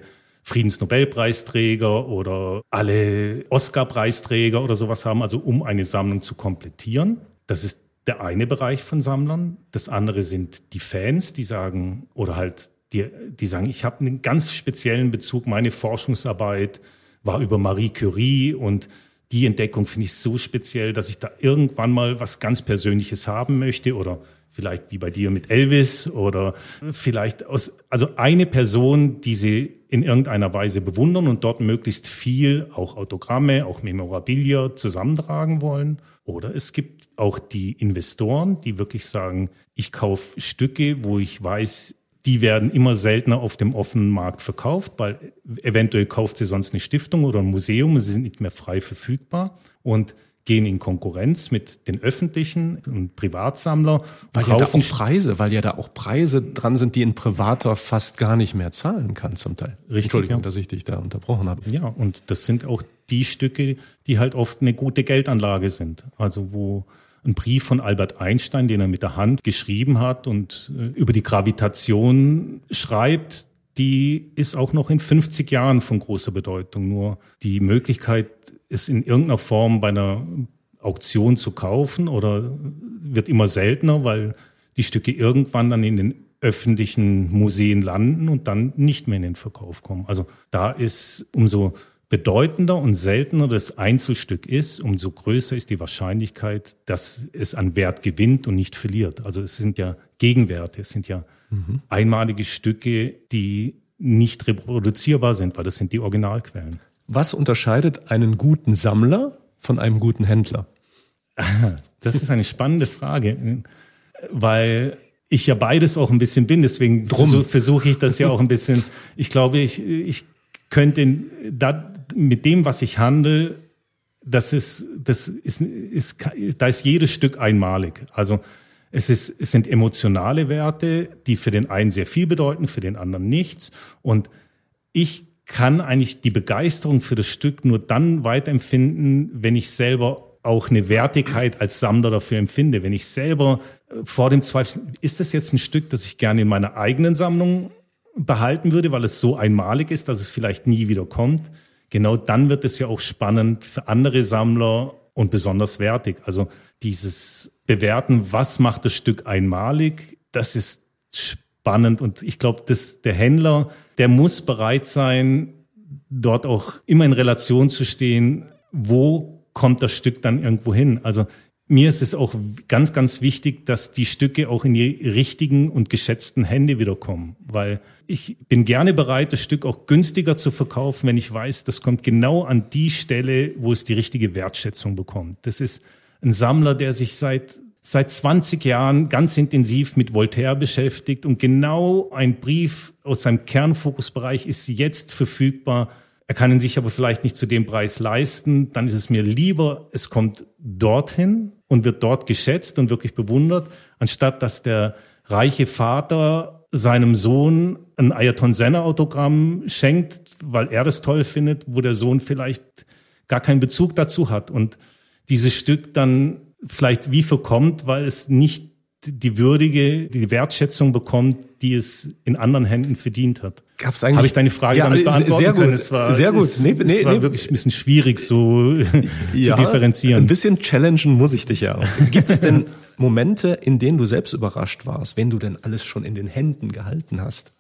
Friedensnobelpreisträger oder alle Oscar-Preisträger oder sowas haben, also um eine Sammlung zu komplettieren. Das ist der eine Bereich von Sammlern. Das andere sind die Fans, die sagen, oder halt, die, die sagen, ich habe einen ganz speziellen Bezug, meine Forschungsarbeit war über Marie Curie und die Entdeckung finde ich so speziell, dass ich da irgendwann mal was ganz Persönliches haben möchte oder vielleicht wie bei dir mit Elvis oder vielleicht aus, also eine Person, die sie in irgendeiner Weise bewundern und dort möglichst viel, auch Autogramme, auch Memorabilia zusammentragen wollen. Oder es gibt auch die Investoren, die wirklich sagen, ich kaufe Stücke, wo ich weiß, die werden immer seltener auf dem offenen Markt verkauft, weil eventuell kauft sie sonst eine Stiftung oder ein Museum, sie sind nicht mehr frei verfügbar und gehen in Konkurrenz mit den öffentlichen und Privatsammler. Weil ja da auch Preise, weil ja da auch Preise dran sind, die ein Privater fast gar nicht mehr zahlen kann zum Teil. Richtig, Entschuldigung, ja. dass ich dich da unterbrochen habe. Ja, und das sind auch die Stücke, die halt oft eine gute Geldanlage sind. Also wo ein Brief von Albert Einstein, den er mit der Hand geschrieben hat und äh, über die Gravitation schreibt, die ist auch noch in fünfzig Jahren von großer Bedeutung. Nur die Möglichkeit, es in irgendeiner Form bei einer Auktion zu kaufen oder wird immer seltener, weil die Stücke irgendwann dann in den öffentlichen Museen landen und dann nicht mehr in den Verkauf kommen. Also da ist umso bedeutender und seltener das Einzelstück ist, umso größer ist die Wahrscheinlichkeit, dass es an Wert gewinnt und nicht verliert. Also es sind ja Gegenwerte, es sind ja mhm. einmalige Stücke, die nicht reproduzierbar sind, weil das sind die Originalquellen. Was unterscheidet einen guten Sammler von einem guten Händler? Das ist eine spannende Frage, weil ich ja beides auch ein bisschen bin, deswegen versuche versuch ich das ja auch ein bisschen. Ich glaube, ich, ich könnte da, mit dem, was ich handle, das ist, das ist, ist, da ist jedes Stück einmalig. Also es ist, es sind emotionale Werte, die für den einen sehr viel bedeuten, für den anderen nichts. Und ich kann eigentlich die Begeisterung für das Stück nur dann weiterempfinden, wenn ich selber auch eine Wertigkeit als Sammler dafür empfinde. Wenn ich selber vor dem Zweifel, ist das jetzt ein Stück, das ich gerne in meiner eigenen Sammlung behalten würde, weil es so einmalig ist, dass es vielleicht nie wieder kommt. Genau dann wird es ja auch spannend für andere Sammler und besonders wertig. Also dieses Bewerten, was macht das Stück einmalig, das ist spannend. Und ich glaube, dass der Händler, der muss bereit sein, dort auch immer in Relation zu stehen, wo kommt das Stück dann irgendwo hin. Also mir ist es auch ganz, ganz wichtig, dass die Stücke auch in die richtigen und geschätzten Hände wiederkommen. Weil ich bin gerne bereit, das Stück auch günstiger zu verkaufen, wenn ich weiß, das kommt genau an die Stelle, wo es die richtige Wertschätzung bekommt. Das ist ein Sammler, der sich seit seit zwanzig Jahren ganz intensiv mit Voltaire beschäftigt und genau ein Brief aus seinem Kernfokusbereich ist jetzt verfügbar. Er kann ihn sich aber vielleicht nicht zu dem Preis leisten. Dann ist es mir lieber, es kommt dorthin und wird dort geschätzt und wirklich bewundert, anstatt dass der reiche Vater seinem Sohn ein Ayrton Senna Autogramm schenkt, weil er das toll findet, wo der Sohn vielleicht gar keinen Bezug dazu hat und dieses Stück dann vielleicht wie verkommt, weil es nicht die würdige, die Wertschätzung bekommt, die es in anderen Händen verdient hat. Gab's eigentlich? Habe ich deine Frage ja, damit beantworten sehr gut, können? Es war, sehr gut. Es, nee, es nee, war nee. wirklich ein bisschen schwierig so ja, zu differenzieren. Ein bisschen challengen muss ich dich ja auch. Gibt es denn Momente, in denen du selbst überrascht warst, wenn du denn alles schon in den Händen gehalten hast?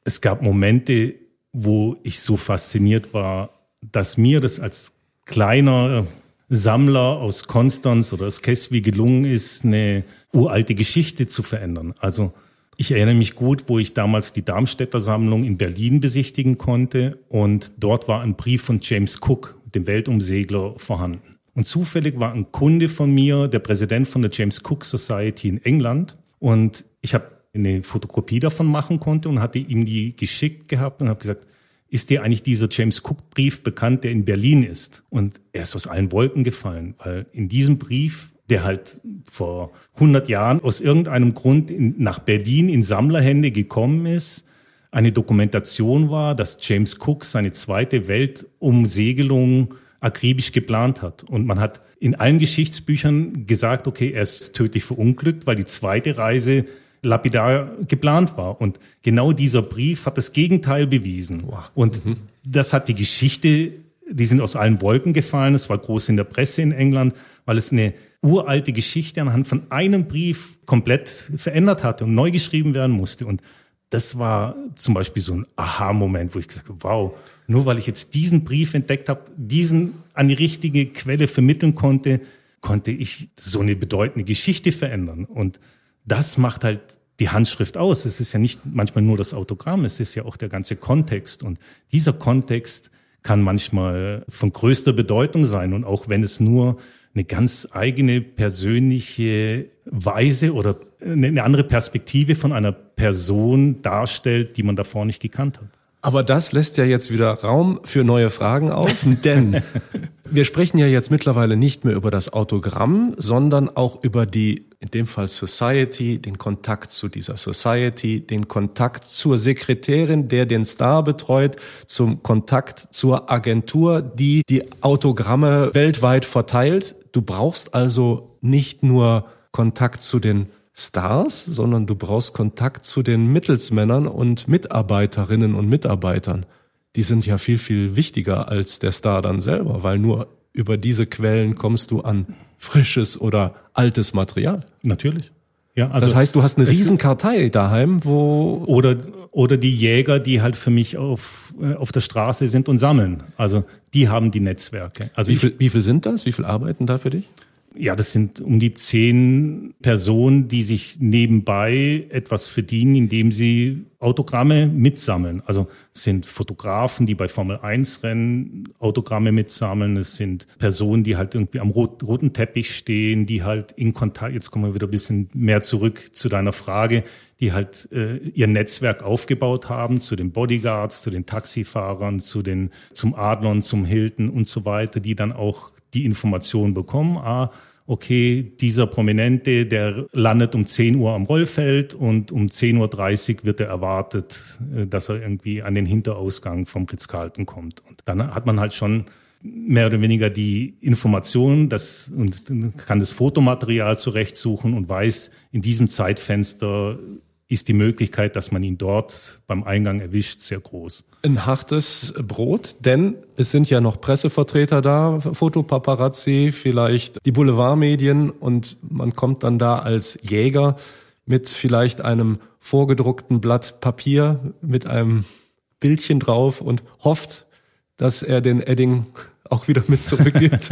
es gab Momente, wo ich so fasziniert war, dass mir das als kleiner Sammler aus Konstanz oder aus Keswi gelungen ist, eine uralte Geschichte zu verändern. Also ich erinnere mich gut, wo ich damals die Darmstädter Sammlung in Berlin besichtigen konnte und dort war ein Brief von James Cook, dem Weltumsegler, vorhanden. Und zufällig war ein Kunde von mir, der Präsident von der James Cook Society in England und ich habe eine Fotokopie davon machen konnte und hatte ihm die geschickt gehabt und habe gesagt, ist dir eigentlich dieser James Cook Brief bekannt, der in Berlin ist? Und er ist aus allen Wolken gefallen, weil in diesem Brief, der halt vor hundert Jahren aus irgendeinem Grund in, nach Berlin in Sammlerhände gekommen ist, eine Dokumentation war, dass James Cook seine zweite Weltumsegelung akribisch geplant hat. Und man hat in allen Geschichtsbüchern gesagt, okay, er ist tödlich verunglückt, weil die zweite Reise lapidar geplant war. Und genau dieser Brief hat das Gegenteil bewiesen. Wow. Und mhm. das hat die Geschichte, die sind aus allen Wolken gefallen. Es war groß in der Presse in England, weil es eine uralte Geschichte anhand von einem Brief komplett verändert hatte und neu geschrieben werden musste. Und das war zum Beispiel so ein Aha-Moment, wo ich gesagt habe, wow, nur weil ich jetzt diesen Brief entdeckt habe, diesen an die richtige Quelle vermitteln konnte, konnte ich so eine bedeutende Geschichte verändern. Und das macht halt die Handschrift aus. Es ist ja nicht manchmal nur das Autogramm, es ist ja auch der ganze Kontext. Und dieser Kontext kann manchmal von größter Bedeutung sein. Und auch wenn es nur eine ganz eigene persönliche Weise oder eine andere Perspektive von einer Person darstellt, die man davor nicht gekannt hat. Aber das lässt ja jetzt wieder Raum für neue Fragen auf, denn wir sprechen ja jetzt mittlerweile nicht mehr über das Autogramm, sondern auch über die, in dem Fall Society, den Kontakt zu dieser Society, den Kontakt zur Sekretärin, der den Star betreut, zum Kontakt zur Agentur, die die Autogramme weltweit verteilt. Du brauchst also nicht nur Kontakt zu den Stars, sondern du brauchst Kontakt zu den Mittelsmännern und Mitarbeiterinnen und Mitarbeitern. Die sind ja viel, viel wichtiger als der Star dann selber, weil nur über diese Quellen kommst du an frisches oder altes Material. Natürlich. Ja, also das heißt, du hast eine Riesenkartei daheim, wo... Oder, oder die Jäger, die halt für mich auf, auf der Straße sind und sammeln. Also die haben die Netzwerke. Also wie viel, wie viel sind das? Wie viel arbeiten da für dich? Ja, das sind um die zehn Personen, die sich nebenbei etwas verdienen, indem sie Autogramme mitsammeln. Also es sind Fotografen, die bei Formel eins Rennen Autogramme mitsammeln. Es sind Personen, die halt irgendwie am rot, roten Teppich stehen, die halt in Kontakt, jetzt kommen wir wieder ein bisschen mehr zurück zu deiner Frage, die halt äh, ihr Netzwerk aufgebaut haben zu den Bodyguards, zu den Taxifahrern, zu den, zum Adlon, zum Hilton und so weiter, die dann auch die Information bekommen, ah, okay, dieser Prominente, der landet um zehn Uhr am Rollfeld und um zehn Uhr dreißig wird er erwartet, dass er irgendwie an den Hinterausgang vom Ritz-Carlton kommt. Und dann hat man halt schon mehr oder weniger die Information das, und kann das Fotomaterial zurechtsuchen und weiß, in diesem Zeitfenster ist die Möglichkeit, dass man ihn dort beim Eingang erwischt, sehr groß. Ein hartes Brot, denn es sind ja noch Pressevertreter da, Fotopaparazzi, vielleicht die Boulevardmedien und man kommt dann da als Jäger mit vielleicht einem vorgedruckten Blatt Papier mit einem Bildchen drauf und hofft, dass er den Edding auch wieder mit zurückgibt.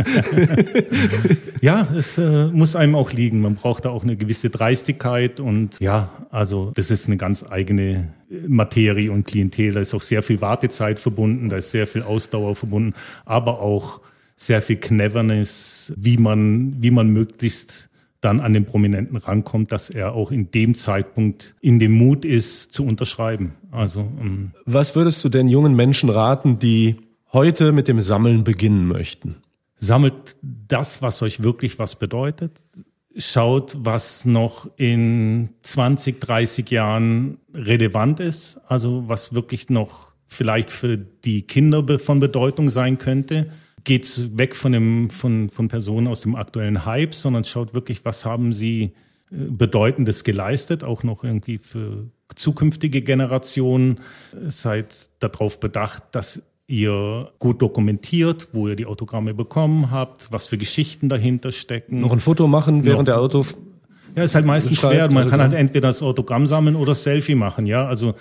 Ja, es äh, muss einem auch liegen. Man braucht da auch eine gewisse Dreistigkeit und ja, also das ist eine ganz eigene Materie und Klientel. Da ist auch sehr viel Wartezeit verbunden, da ist sehr viel Ausdauer verbunden, aber auch sehr viel Cleverness, wie man, wie man möglichst dann an den Prominenten rankommt, dass er auch in dem Zeitpunkt in dem Mut ist, zu unterschreiben. Also ähm, was würdest du denn jungen Menschen raten, die heute mit dem Sammeln beginnen möchten? Sammelt das, was euch wirklich was bedeutet. Schaut, was noch in zwanzig, dreißig Jahren relevant ist. Also was wirklich noch vielleicht für die Kinder von Bedeutung sein könnte. Geht weg von dem, von, von Personen aus dem aktuellen Hype, sondern schaut wirklich, was haben sie Bedeutendes geleistet, auch noch irgendwie für zukünftige Generationen. Seid darauf bedacht, dass ihr gut dokumentiert, wo ihr die Autogramme bekommen habt, was für Geschichten dahinter stecken. Noch ein Foto machen, während der Auto... Ja, ist halt meistens schwer. Man kann halt entweder das Autogramm sammeln oder das Selfie machen, ja. Also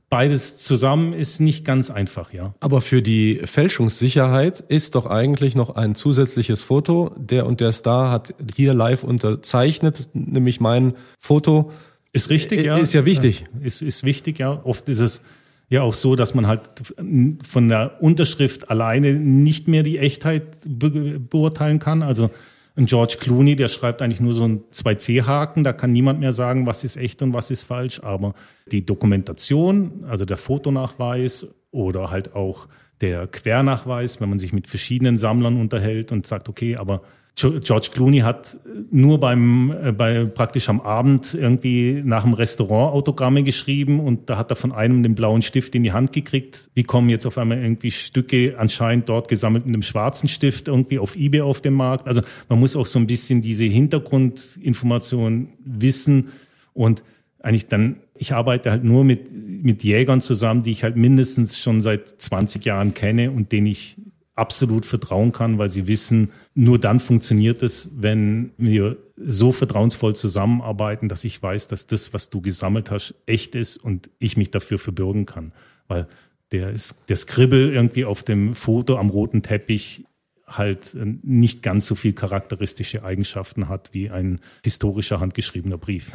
beides zusammen ist nicht ganz einfach, ja. Aber für die Fälschungssicherheit ist doch eigentlich noch ein zusätzliches Foto. Der und der Star hat hier live unterzeichnet, nämlich mein Foto. Ist richtig, ja. Ist ja wichtig. Ist, ist wichtig, ja. Oft ist es ja auch so, dass man halt von der Unterschrift alleine nicht mehr die Echtheit be- beurteilen kann. Also ein George Clooney, der schreibt eigentlich nur so ein zwei C Haken, da kann niemand mehr sagen, was ist echt und was ist falsch. Aber die Dokumentation, also der Fotonachweis oder halt auch der Quernachweis, wenn man sich mit verschiedenen Sammlern unterhält und sagt, okay, aber George Clooney hat nur beim äh, bei praktisch am Abend irgendwie nach dem Restaurant Autogramme geschrieben und da hat er von einem den blauen Stift in die Hand gekriegt. Wie kommen jetzt auf einmal irgendwie Stücke anscheinend dort gesammelt mit einem schwarzen Stift irgendwie auf eBay auf den Markt? Also man muss auch so ein bisschen diese Hintergrundinformation wissen und eigentlich dann, ich arbeite halt nur mit mit Jägern zusammen, die ich halt mindestens schon seit zwanzig Jahren kenne und denen ich absolut vertrauen kann, weil sie wissen, nur dann funktioniert es, wenn wir so vertrauensvoll zusammenarbeiten, dass ich weiß, dass das, was du gesammelt hast, echt ist und ich mich dafür verbürgen kann. Weil der, der Skribbel irgendwie auf dem Foto am roten Teppich halt nicht ganz so viel charakteristische Eigenschaften hat wie ein historischer handgeschriebener Brief.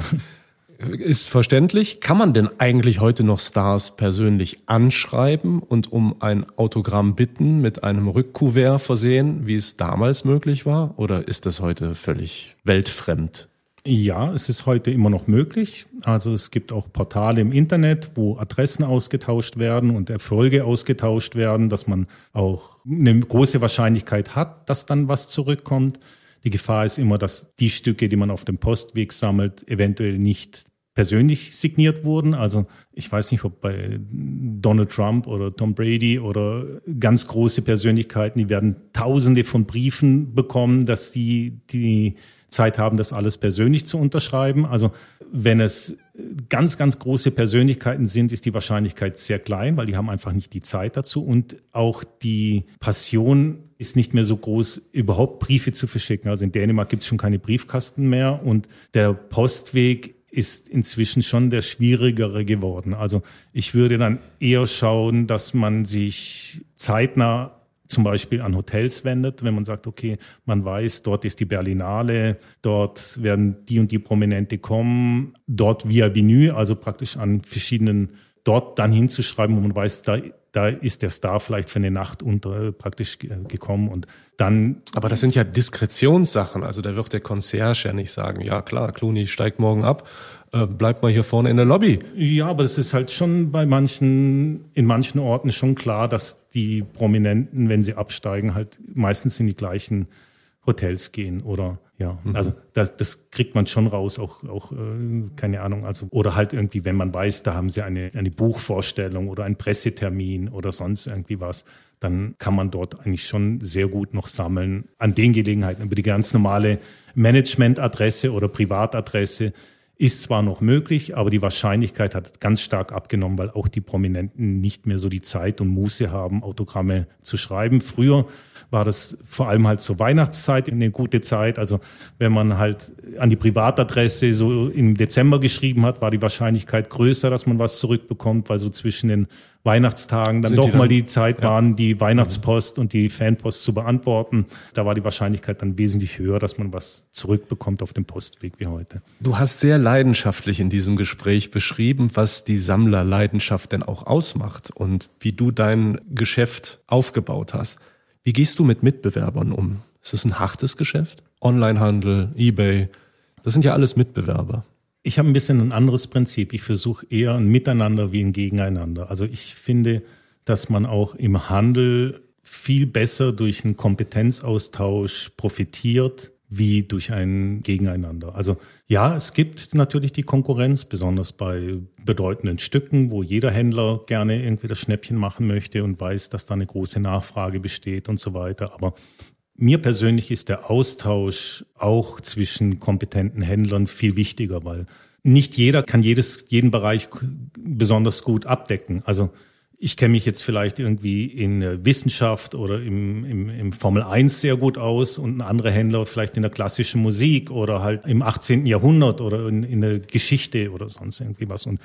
Ist verständlich. Kann man denn eigentlich heute noch Stars persönlich anschreiben und um ein Autogramm bitten, mit einem Rückkuvert versehen, wie es damals möglich war? Oder ist das heute völlig weltfremd? Ja, es ist heute immer noch möglich. Also es gibt auch Portale im Internet, wo Adressen ausgetauscht werden und Erfolge ausgetauscht werden, dass man auch eine große Wahrscheinlichkeit hat, dass dann was zurückkommt. Die Gefahr ist immer, dass die Stücke, die man auf dem Postweg sammelt, eventuell nicht persönlich signiert wurden. Also ich weiß nicht, ob bei Donald Trump oder Tom Brady oder ganz große Persönlichkeiten, die werden Tausende von Briefen bekommen, dass die die Zeit haben, das alles persönlich zu unterschreiben. Also wenn es ganz, ganz große Persönlichkeiten sind, ist die Wahrscheinlichkeit sehr klein, weil die haben einfach nicht die Zeit dazu. Und auch die Passion ist nicht mehr so groß, überhaupt Briefe zu verschicken. Also in Dänemark gibt es schon keine Briefkasten mehr und der Postweg ist inzwischen schon der schwierigere geworden. Also ich würde dann eher schauen, dass man sich zeitnah zum Beispiel an Hotels wendet, wenn man sagt, okay, man weiß, dort ist die Berlinale, dort werden die und die Prominente kommen, dort via Venue, also praktisch an verschiedenen, dort dann hinzuschreiben, wo man weiß, da Da ist der Star vielleicht für eine Nacht unter praktisch gekommen und dann. Aber das sind ja Diskretionssachen. Also da wird der Concierge ja nicht sagen, ja klar, Clooney steigt morgen ab, äh, bleibt mal hier vorne in der Lobby. Ja, aber es ist halt schon bei manchen, in manchen Orten schon klar, dass die Prominenten, wenn sie absteigen, halt meistens in die gleichen Hotels gehen oder ja, mhm. also das, das kriegt man schon raus, auch, auch äh, keine Ahnung, also oder halt irgendwie, wenn man weiß, da haben sie eine, eine Buchvorstellung oder einen Pressetermin oder sonst irgendwie was, dann kann man dort eigentlich schon sehr gut noch sammeln an den Gelegenheiten. Aber die ganz normale Managementadresse oder Privatadresse ist zwar noch möglich, aber die Wahrscheinlichkeit hat ganz stark abgenommen, weil auch die Prominenten nicht mehr so die Zeit und Muße haben, Autogramme zu schreiben. Früher war das vor allem halt zur Weihnachtszeit eine gute Zeit. Also wenn man halt an die Privatadresse so im Dezember geschrieben hat, war die Wahrscheinlichkeit größer, dass man was zurückbekommt, weil so zwischen den Weihnachtstagen dann Sind doch die dann, mal die Zeit ja. waren, die Weihnachtspost und die Fanpost zu beantworten. Da war die Wahrscheinlichkeit dann wesentlich höher, dass man was zurückbekommt auf dem Postweg wie heute. Du hast sehr leidenschaftlich in diesem Gespräch beschrieben, was die Sammlerleidenschaft denn auch ausmacht und wie du dein Geschäft aufgebaut hast. Wie gehst du mit Mitbewerbern um? Ist das ein hartes Geschäft? Onlinehandel, eBay, das sind ja alles Mitbewerber. Ich habe ein bisschen ein anderes Prinzip. Ich versuche eher ein Miteinander wie ein Gegeneinander. Also ich finde, dass man auch im Handel viel besser durch einen Kompetenzaustausch profitiert, wie durch ein Gegeneinander. Also ja, es gibt natürlich die Konkurrenz, besonders bei bedeutenden Stücken, wo jeder Händler gerne irgendwie das Schnäppchen machen möchte und weiß, dass da eine große Nachfrage besteht und so weiter. Aber mir persönlich ist der Austausch auch zwischen kompetenten Händlern viel wichtiger, weil nicht jeder kann jedes, jeden Bereich besonders gut abdecken. Also ich kenne mich jetzt vielleicht irgendwie in Wissenschaft oder im, im, im Formel eins sehr gut aus und ein anderer Händler vielleicht in der klassischen Musik oder halt im achtzehnten Jahrhundert oder in, in der Geschichte oder sonst irgendwie was. Und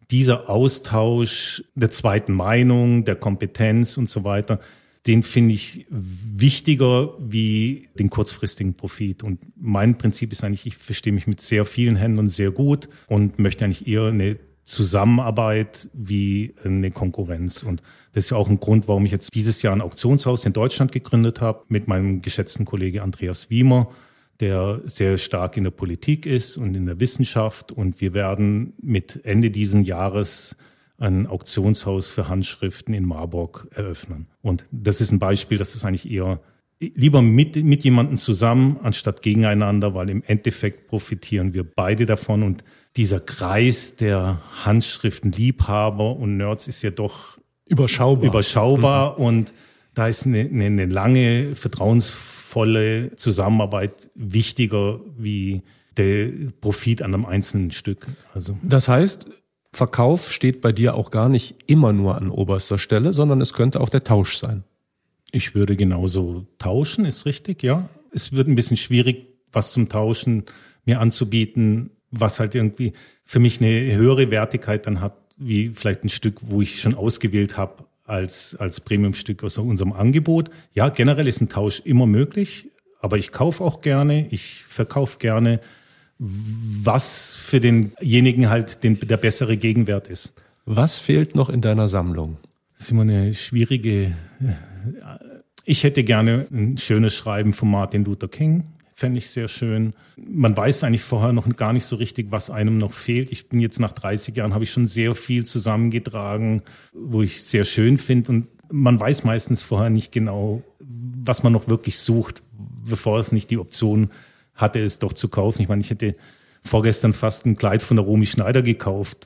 dieser Austausch der zweiten Meinung, der Kompetenz und so weiter, den finde ich wichtiger wie den kurzfristigen Profit. Und mein Prinzip ist eigentlich, ich verstehe mich mit sehr vielen Händlern sehr gut und möchte eigentlich eher eine Zusammenarbeit wie eine Konkurrenz. Und das ist ja auch ein Grund, warum ich jetzt dieses Jahr ein Auktionshaus in Deutschland gegründet habe mit meinem geschätzten Kollege Andreas Wiemer, der sehr stark in der Politik ist und in der Wissenschaft. Und wir werden mit Ende diesen Jahres ein Auktionshaus für Handschriften in Marburg eröffnen. Und das ist ein Beispiel, das ist eigentlich eher lieber mit, mit jemandem zusammen, anstatt gegeneinander, weil im Endeffekt profitieren wir beide davon. Und dieser Kreis der Handschriftenliebhaber und Nerds ist ja doch überschaubar. überschaubar mhm. Und da ist eine, eine, eine lange, vertrauensvolle Zusammenarbeit wichtiger wie der Profit an einem einzelnen Stück. Also das heißt, Verkauf steht bei dir auch gar nicht immer nur an oberster Stelle, sondern es könnte auch der Tausch sein. Ich würde genauso tauschen, ist richtig, ja. Es wird ein bisschen schwierig, was zum Tauschen mir anzubieten, was halt irgendwie für mich eine höhere Wertigkeit dann hat, wie vielleicht ein Stück, wo ich schon ausgewählt habe als, als Premiumstück aus unserem Angebot. Ja, generell ist ein Tausch immer möglich, aber ich kaufe auch gerne, ich verkaufe gerne, was für denjenigen halt den, der bessere Gegenwert ist. Was fehlt noch in deiner Sammlung? Das ist immer eine schwierige... Ich hätte gerne ein schönes Schreiben von Martin Luther King, fände ich sehr schön. Man weiß eigentlich vorher noch gar nicht so richtig, was einem noch fehlt. Ich bin jetzt nach dreißig Jahren, habe ich schon sehr viel zusammengetragen, wo ich sehr schön finde. Und man weiß meistens vorher nicht genau, was man noch wirklich sucht, bevor es nicht die Option hatte, es doch zu kaufen. Ich meine, ich hätte vorgestern fast ein Kleid von der Romy Schneider gekauft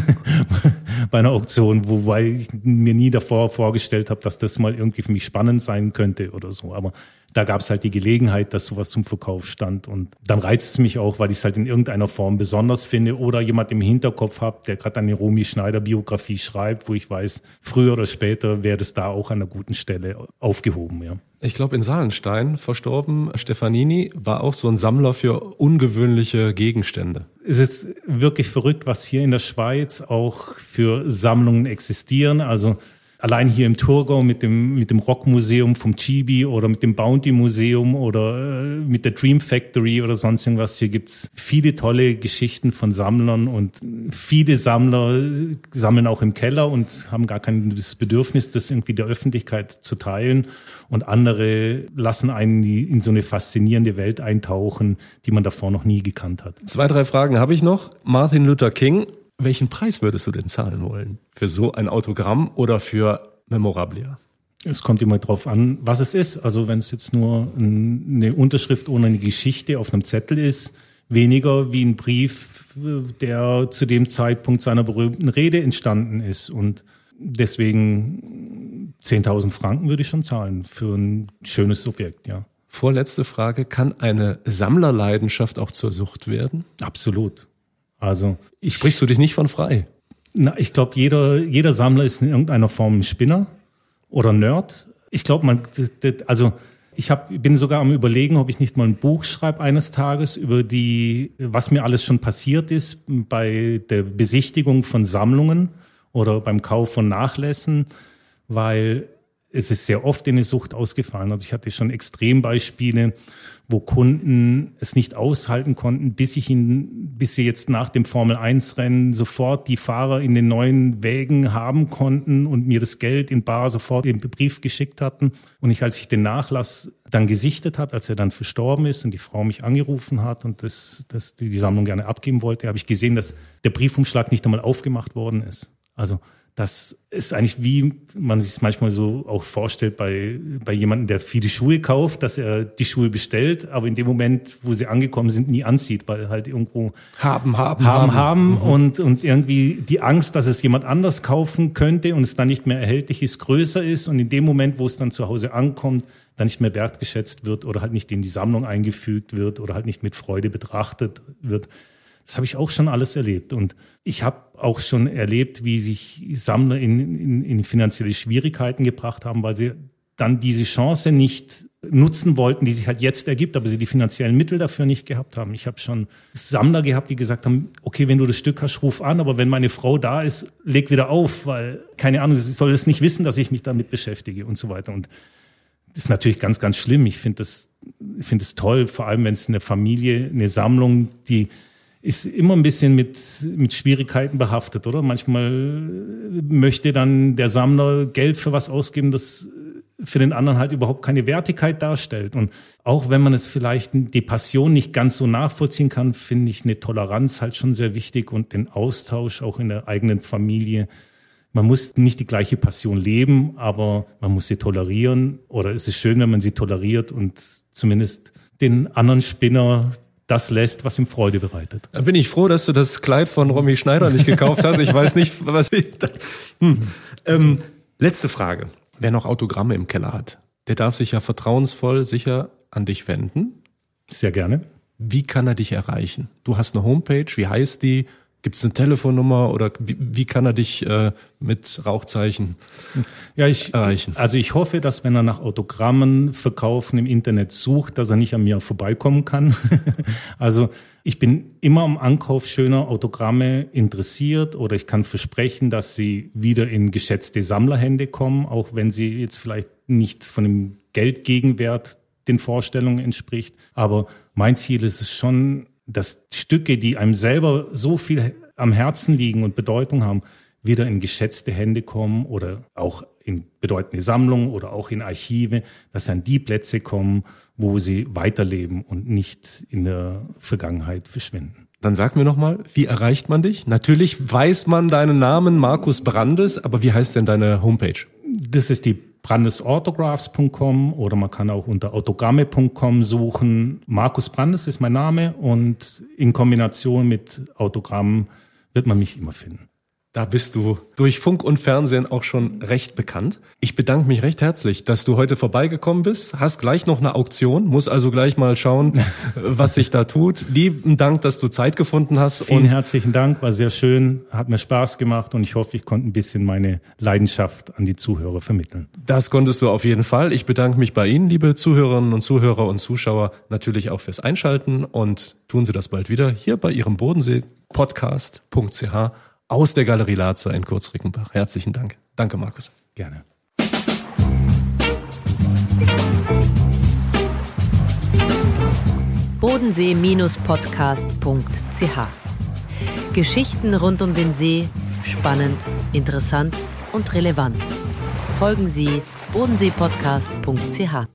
bei einer Auktion, wobei ich mir nie davor vorgestellt habe, dass das mal irgendwie für mich spannend sein könnte oder so. Aber da gab es halt die Gelegenheit, dass sowas zum Verkauf stand. Und dann reizt es mich auch, weil ich es halt in irgendeiner Form besonders finde oder jemand im Hinterkopf habe, der gerade eine Romy Schneider Biografie schreibt, wo ich weiß, früher oder später wäre das da auch an einer guten Stelle aufgehoben, ja. Ich glaube, in Salenstein verstorben, Stefanini war auch so ein Sammler für ungewöhnliche Gegenstände. Es ist wirklich verrückt, was hier in der Schweiz auch für Sammlungen existieren. Also allein hier im Thurgau mit dem, mit dem Rockmuseum vom Chibi oder mit dem Bounty Museum oder äh, mit der Dream Factory oder sonst irgendwas. Hier gibt's viele tolle Geschichten von Sammlern und viele Sammler sammeln auch im Keller und haben gar kein Bedürfnis, das irgendwie der Öffentlichkeit zu teilen. Und andere lassen einen in so eine faszinierende Welt eintauchen, die man davor noch nie gekannt hat. Zwei, drei Fragen habe ich noch. Martin Luther King. Welchen Preis würdest du denn zahlen wollen? Für so ein Autogramm oder für Memorabilia? Es kommt immer drauf an, was es ist. Also wenn es jetzt nur eine Unterschrift ohne eine Geschichte auf einem Zettel ist, weniger wie ein Brief, der zu dem Zeitpunkt seiner berühmten Rede entstanden ist. Und deswegen zehntausend Franken würde ich schon zahlen für ein schönes Objekt, ja. Vorletzte Frage. Kann eine Sammlerleidenschaft auch zur Sucht werden? Absolut. Also ich, sprichst du dich nicht von frei? Na, ich glaube, jeder jeder Sammler ist in irgendeiner Form ein Spinner oder Nerd. Ich glaube, man, also ich hab, bin sogar am Überlegen, ob ich nicht mal ein Buch schreibe eines Tages über die, was mir alles schon passiert ist bei der Besichtigung von Sammlungen oder beim Kauf von Nachlässen, weil es ist sehr oft in eine Sucht ausgefallen. Also ich hatte schon Extrembeispiele, wo Kunden es nicht aushalten konnten, bis ich ihn, bis sie jetzt nach dem Formel eins Rennen sofort die Fahrer in den neuen Wägen haben konnten und mir das Geld in bar sofort im Brief geschickt hatten. Und ich, als ich den Nachlass dann gesichtet habe, als er dann verstorben ist und die Frau mich angerufen hat und das, das die, die Sammlung gerne abgeben wollte, habe ich gesehen, dass der Briefumschlag nicht einmal aufgemacht worden ist. Also das ist eigentlich, wie man sich es manchmal so auch vorstellt bei bei jemandem, der viele Schuhe kauft, dass er die Schuhe bestellt, aber in dem Moment, wo sie angekommen sind, nie anzieht, weil halt irgendwo haben, haben, haben, haben, haben mhm. und und irgendwie die Angst, dass es jemand anders kaufen könnte und es dann nicht mehr erhältlich ist, größer ist und in dem Moment, wo es dann zu Hause ankommt, dann nicht mehr wertgeschätzt wird oder halt nicht in die Sammlung eingefügt wird oder halt nicht mit Freude betrachtet wird. Das habe ich auch schon alles erlebt. Und ich habe auch schon erlebt, wie sich Sammler in, in, in finanzielle Schwierigkeiten gebracht haben, weil sie dann diese Chance nicht nutzen wollten, die sich halt jetzt ergibt, aber sie die finanziellen Mittel dafür nicht gehabt haben. Ich habe schon Sammler gehabt, die gesagt haben, okay, wenn du das Stück hast, ruf an, aber wenn meine Frau da ist, leg wieder auf, weil, keine Ahnung, sie soll es nicht wissen, dass ich mich damit beschäftige und so weiter. Und das ist natürlich ganz, ganz schlimm. Ich finde das, ich finde es toll, vor allem wenn es eine Familie, eine Sammlung, die ist immer ein bisschen mit, mit Schwierigkeiten behaftet, oder? Manchmal möchte dann der Sammler Geld für was ausgeben, das für den anderen halt überhaupt keine Wertigkeit darstellt. Und auch wenn man es vielleicht die Passion nicht ganz so nachvollziehen kann, finde ich eine Toleranz halt schon sehr wichtig und den Austausch auch in der eigenen Familie. Man muss nicht die gleiche Passion leben, aber man muss sie tolerieren. Oder es ist schön, wenn man sie toleriert und zumindest den anderen Spinner das lässt, was ihm Freude bereitet. Da bin ich froh, dass du das Kleid von Romy Schneider nicht gekauft hast. Ich weiß nicht, was ich da... Hm. Ähm, letzte Frage. Wer noch Autogramme im Keller hat, der darf sich ja vertrauensvoll sicher an dich wenden. Sehr gerne. Wie kann er dich erreichen? Du hast eine Homepage, wie heißt die? Gibt es eine Telefonnummer oder wie, wie kann er dich äh, mit Rauchzeichen ja, ich, erreichen? Also ich hoffe, dass wenn er nach Autogrammen verkaufen im Internet sucht, dass er nicht an mir vorbeikommen kann. Also ich bin immer am Ankauf schöner Autogramme interessiert oder ich kann versprechen, dass sie wieder in geschätzte Sammlerhände kommen, auch wenn sie jetzt vielleicht nicht von dem Geldgegenwert den Vorstellungen entspricht. Aber mein Ziel ist es schon, dass Stücke, die einem selber so viel am Herzen liegen und Bedeutung haben, wieder in geschätzte Hände kommen oder auch in bedeutende Sammlungen oder auch in Archive, dass sie an die Plätze kommen, wo sie weiterleben und nicht in der Vergangenheit verschwinden. Dann sag mir nochmal, wie erreicht man dich? Natürlich weiß man deinen Namen, Markus Brandes, aber wie heißt denn deine Homepage? Das ist die brandesauthographs punkt com oder man kann auch unter autogramme punkt com suchen. Markus Brandes ist mein Name und in Kombination mit Autogrammen wird man mich immer finden. Da bist du durch Funk und Fernsehen auch schon recht bekannt. Ich bedanke mich recht herzlich, dass du heute vorbeigekommen bist. Hast gleich noch eine Auktion, muss also gleich mal schauen, was sich da tut. Lieben Dank, dass du Zeit gefunden hast. Vielen und herzlichen Dank, war sehr schön, hat mir Spaß gemacht und ich hoffe, ich konnte ein bisschen meine Leidenschaft an die Zuhörer vermitteln. Das konntest du auf jeden Fall. Ich bedanke mich bei Ihnen, liebe Zuhörerinnen und Zuhörer und Zuschauer, natürlich auch fürs Einschalten und tun Sie das bald wieder hier bei Ihrem Bodensee Podcast punkt c h aus der Galerie Lazer in Kurz-Rickenbach. Herzlichen Dank. Danke, Markus. Gerne. Bodensee Podcast punkt c h Geschichten rund um den See, spannend, interessant und relevant. Folgen Sie bodensee podcast punkt c h.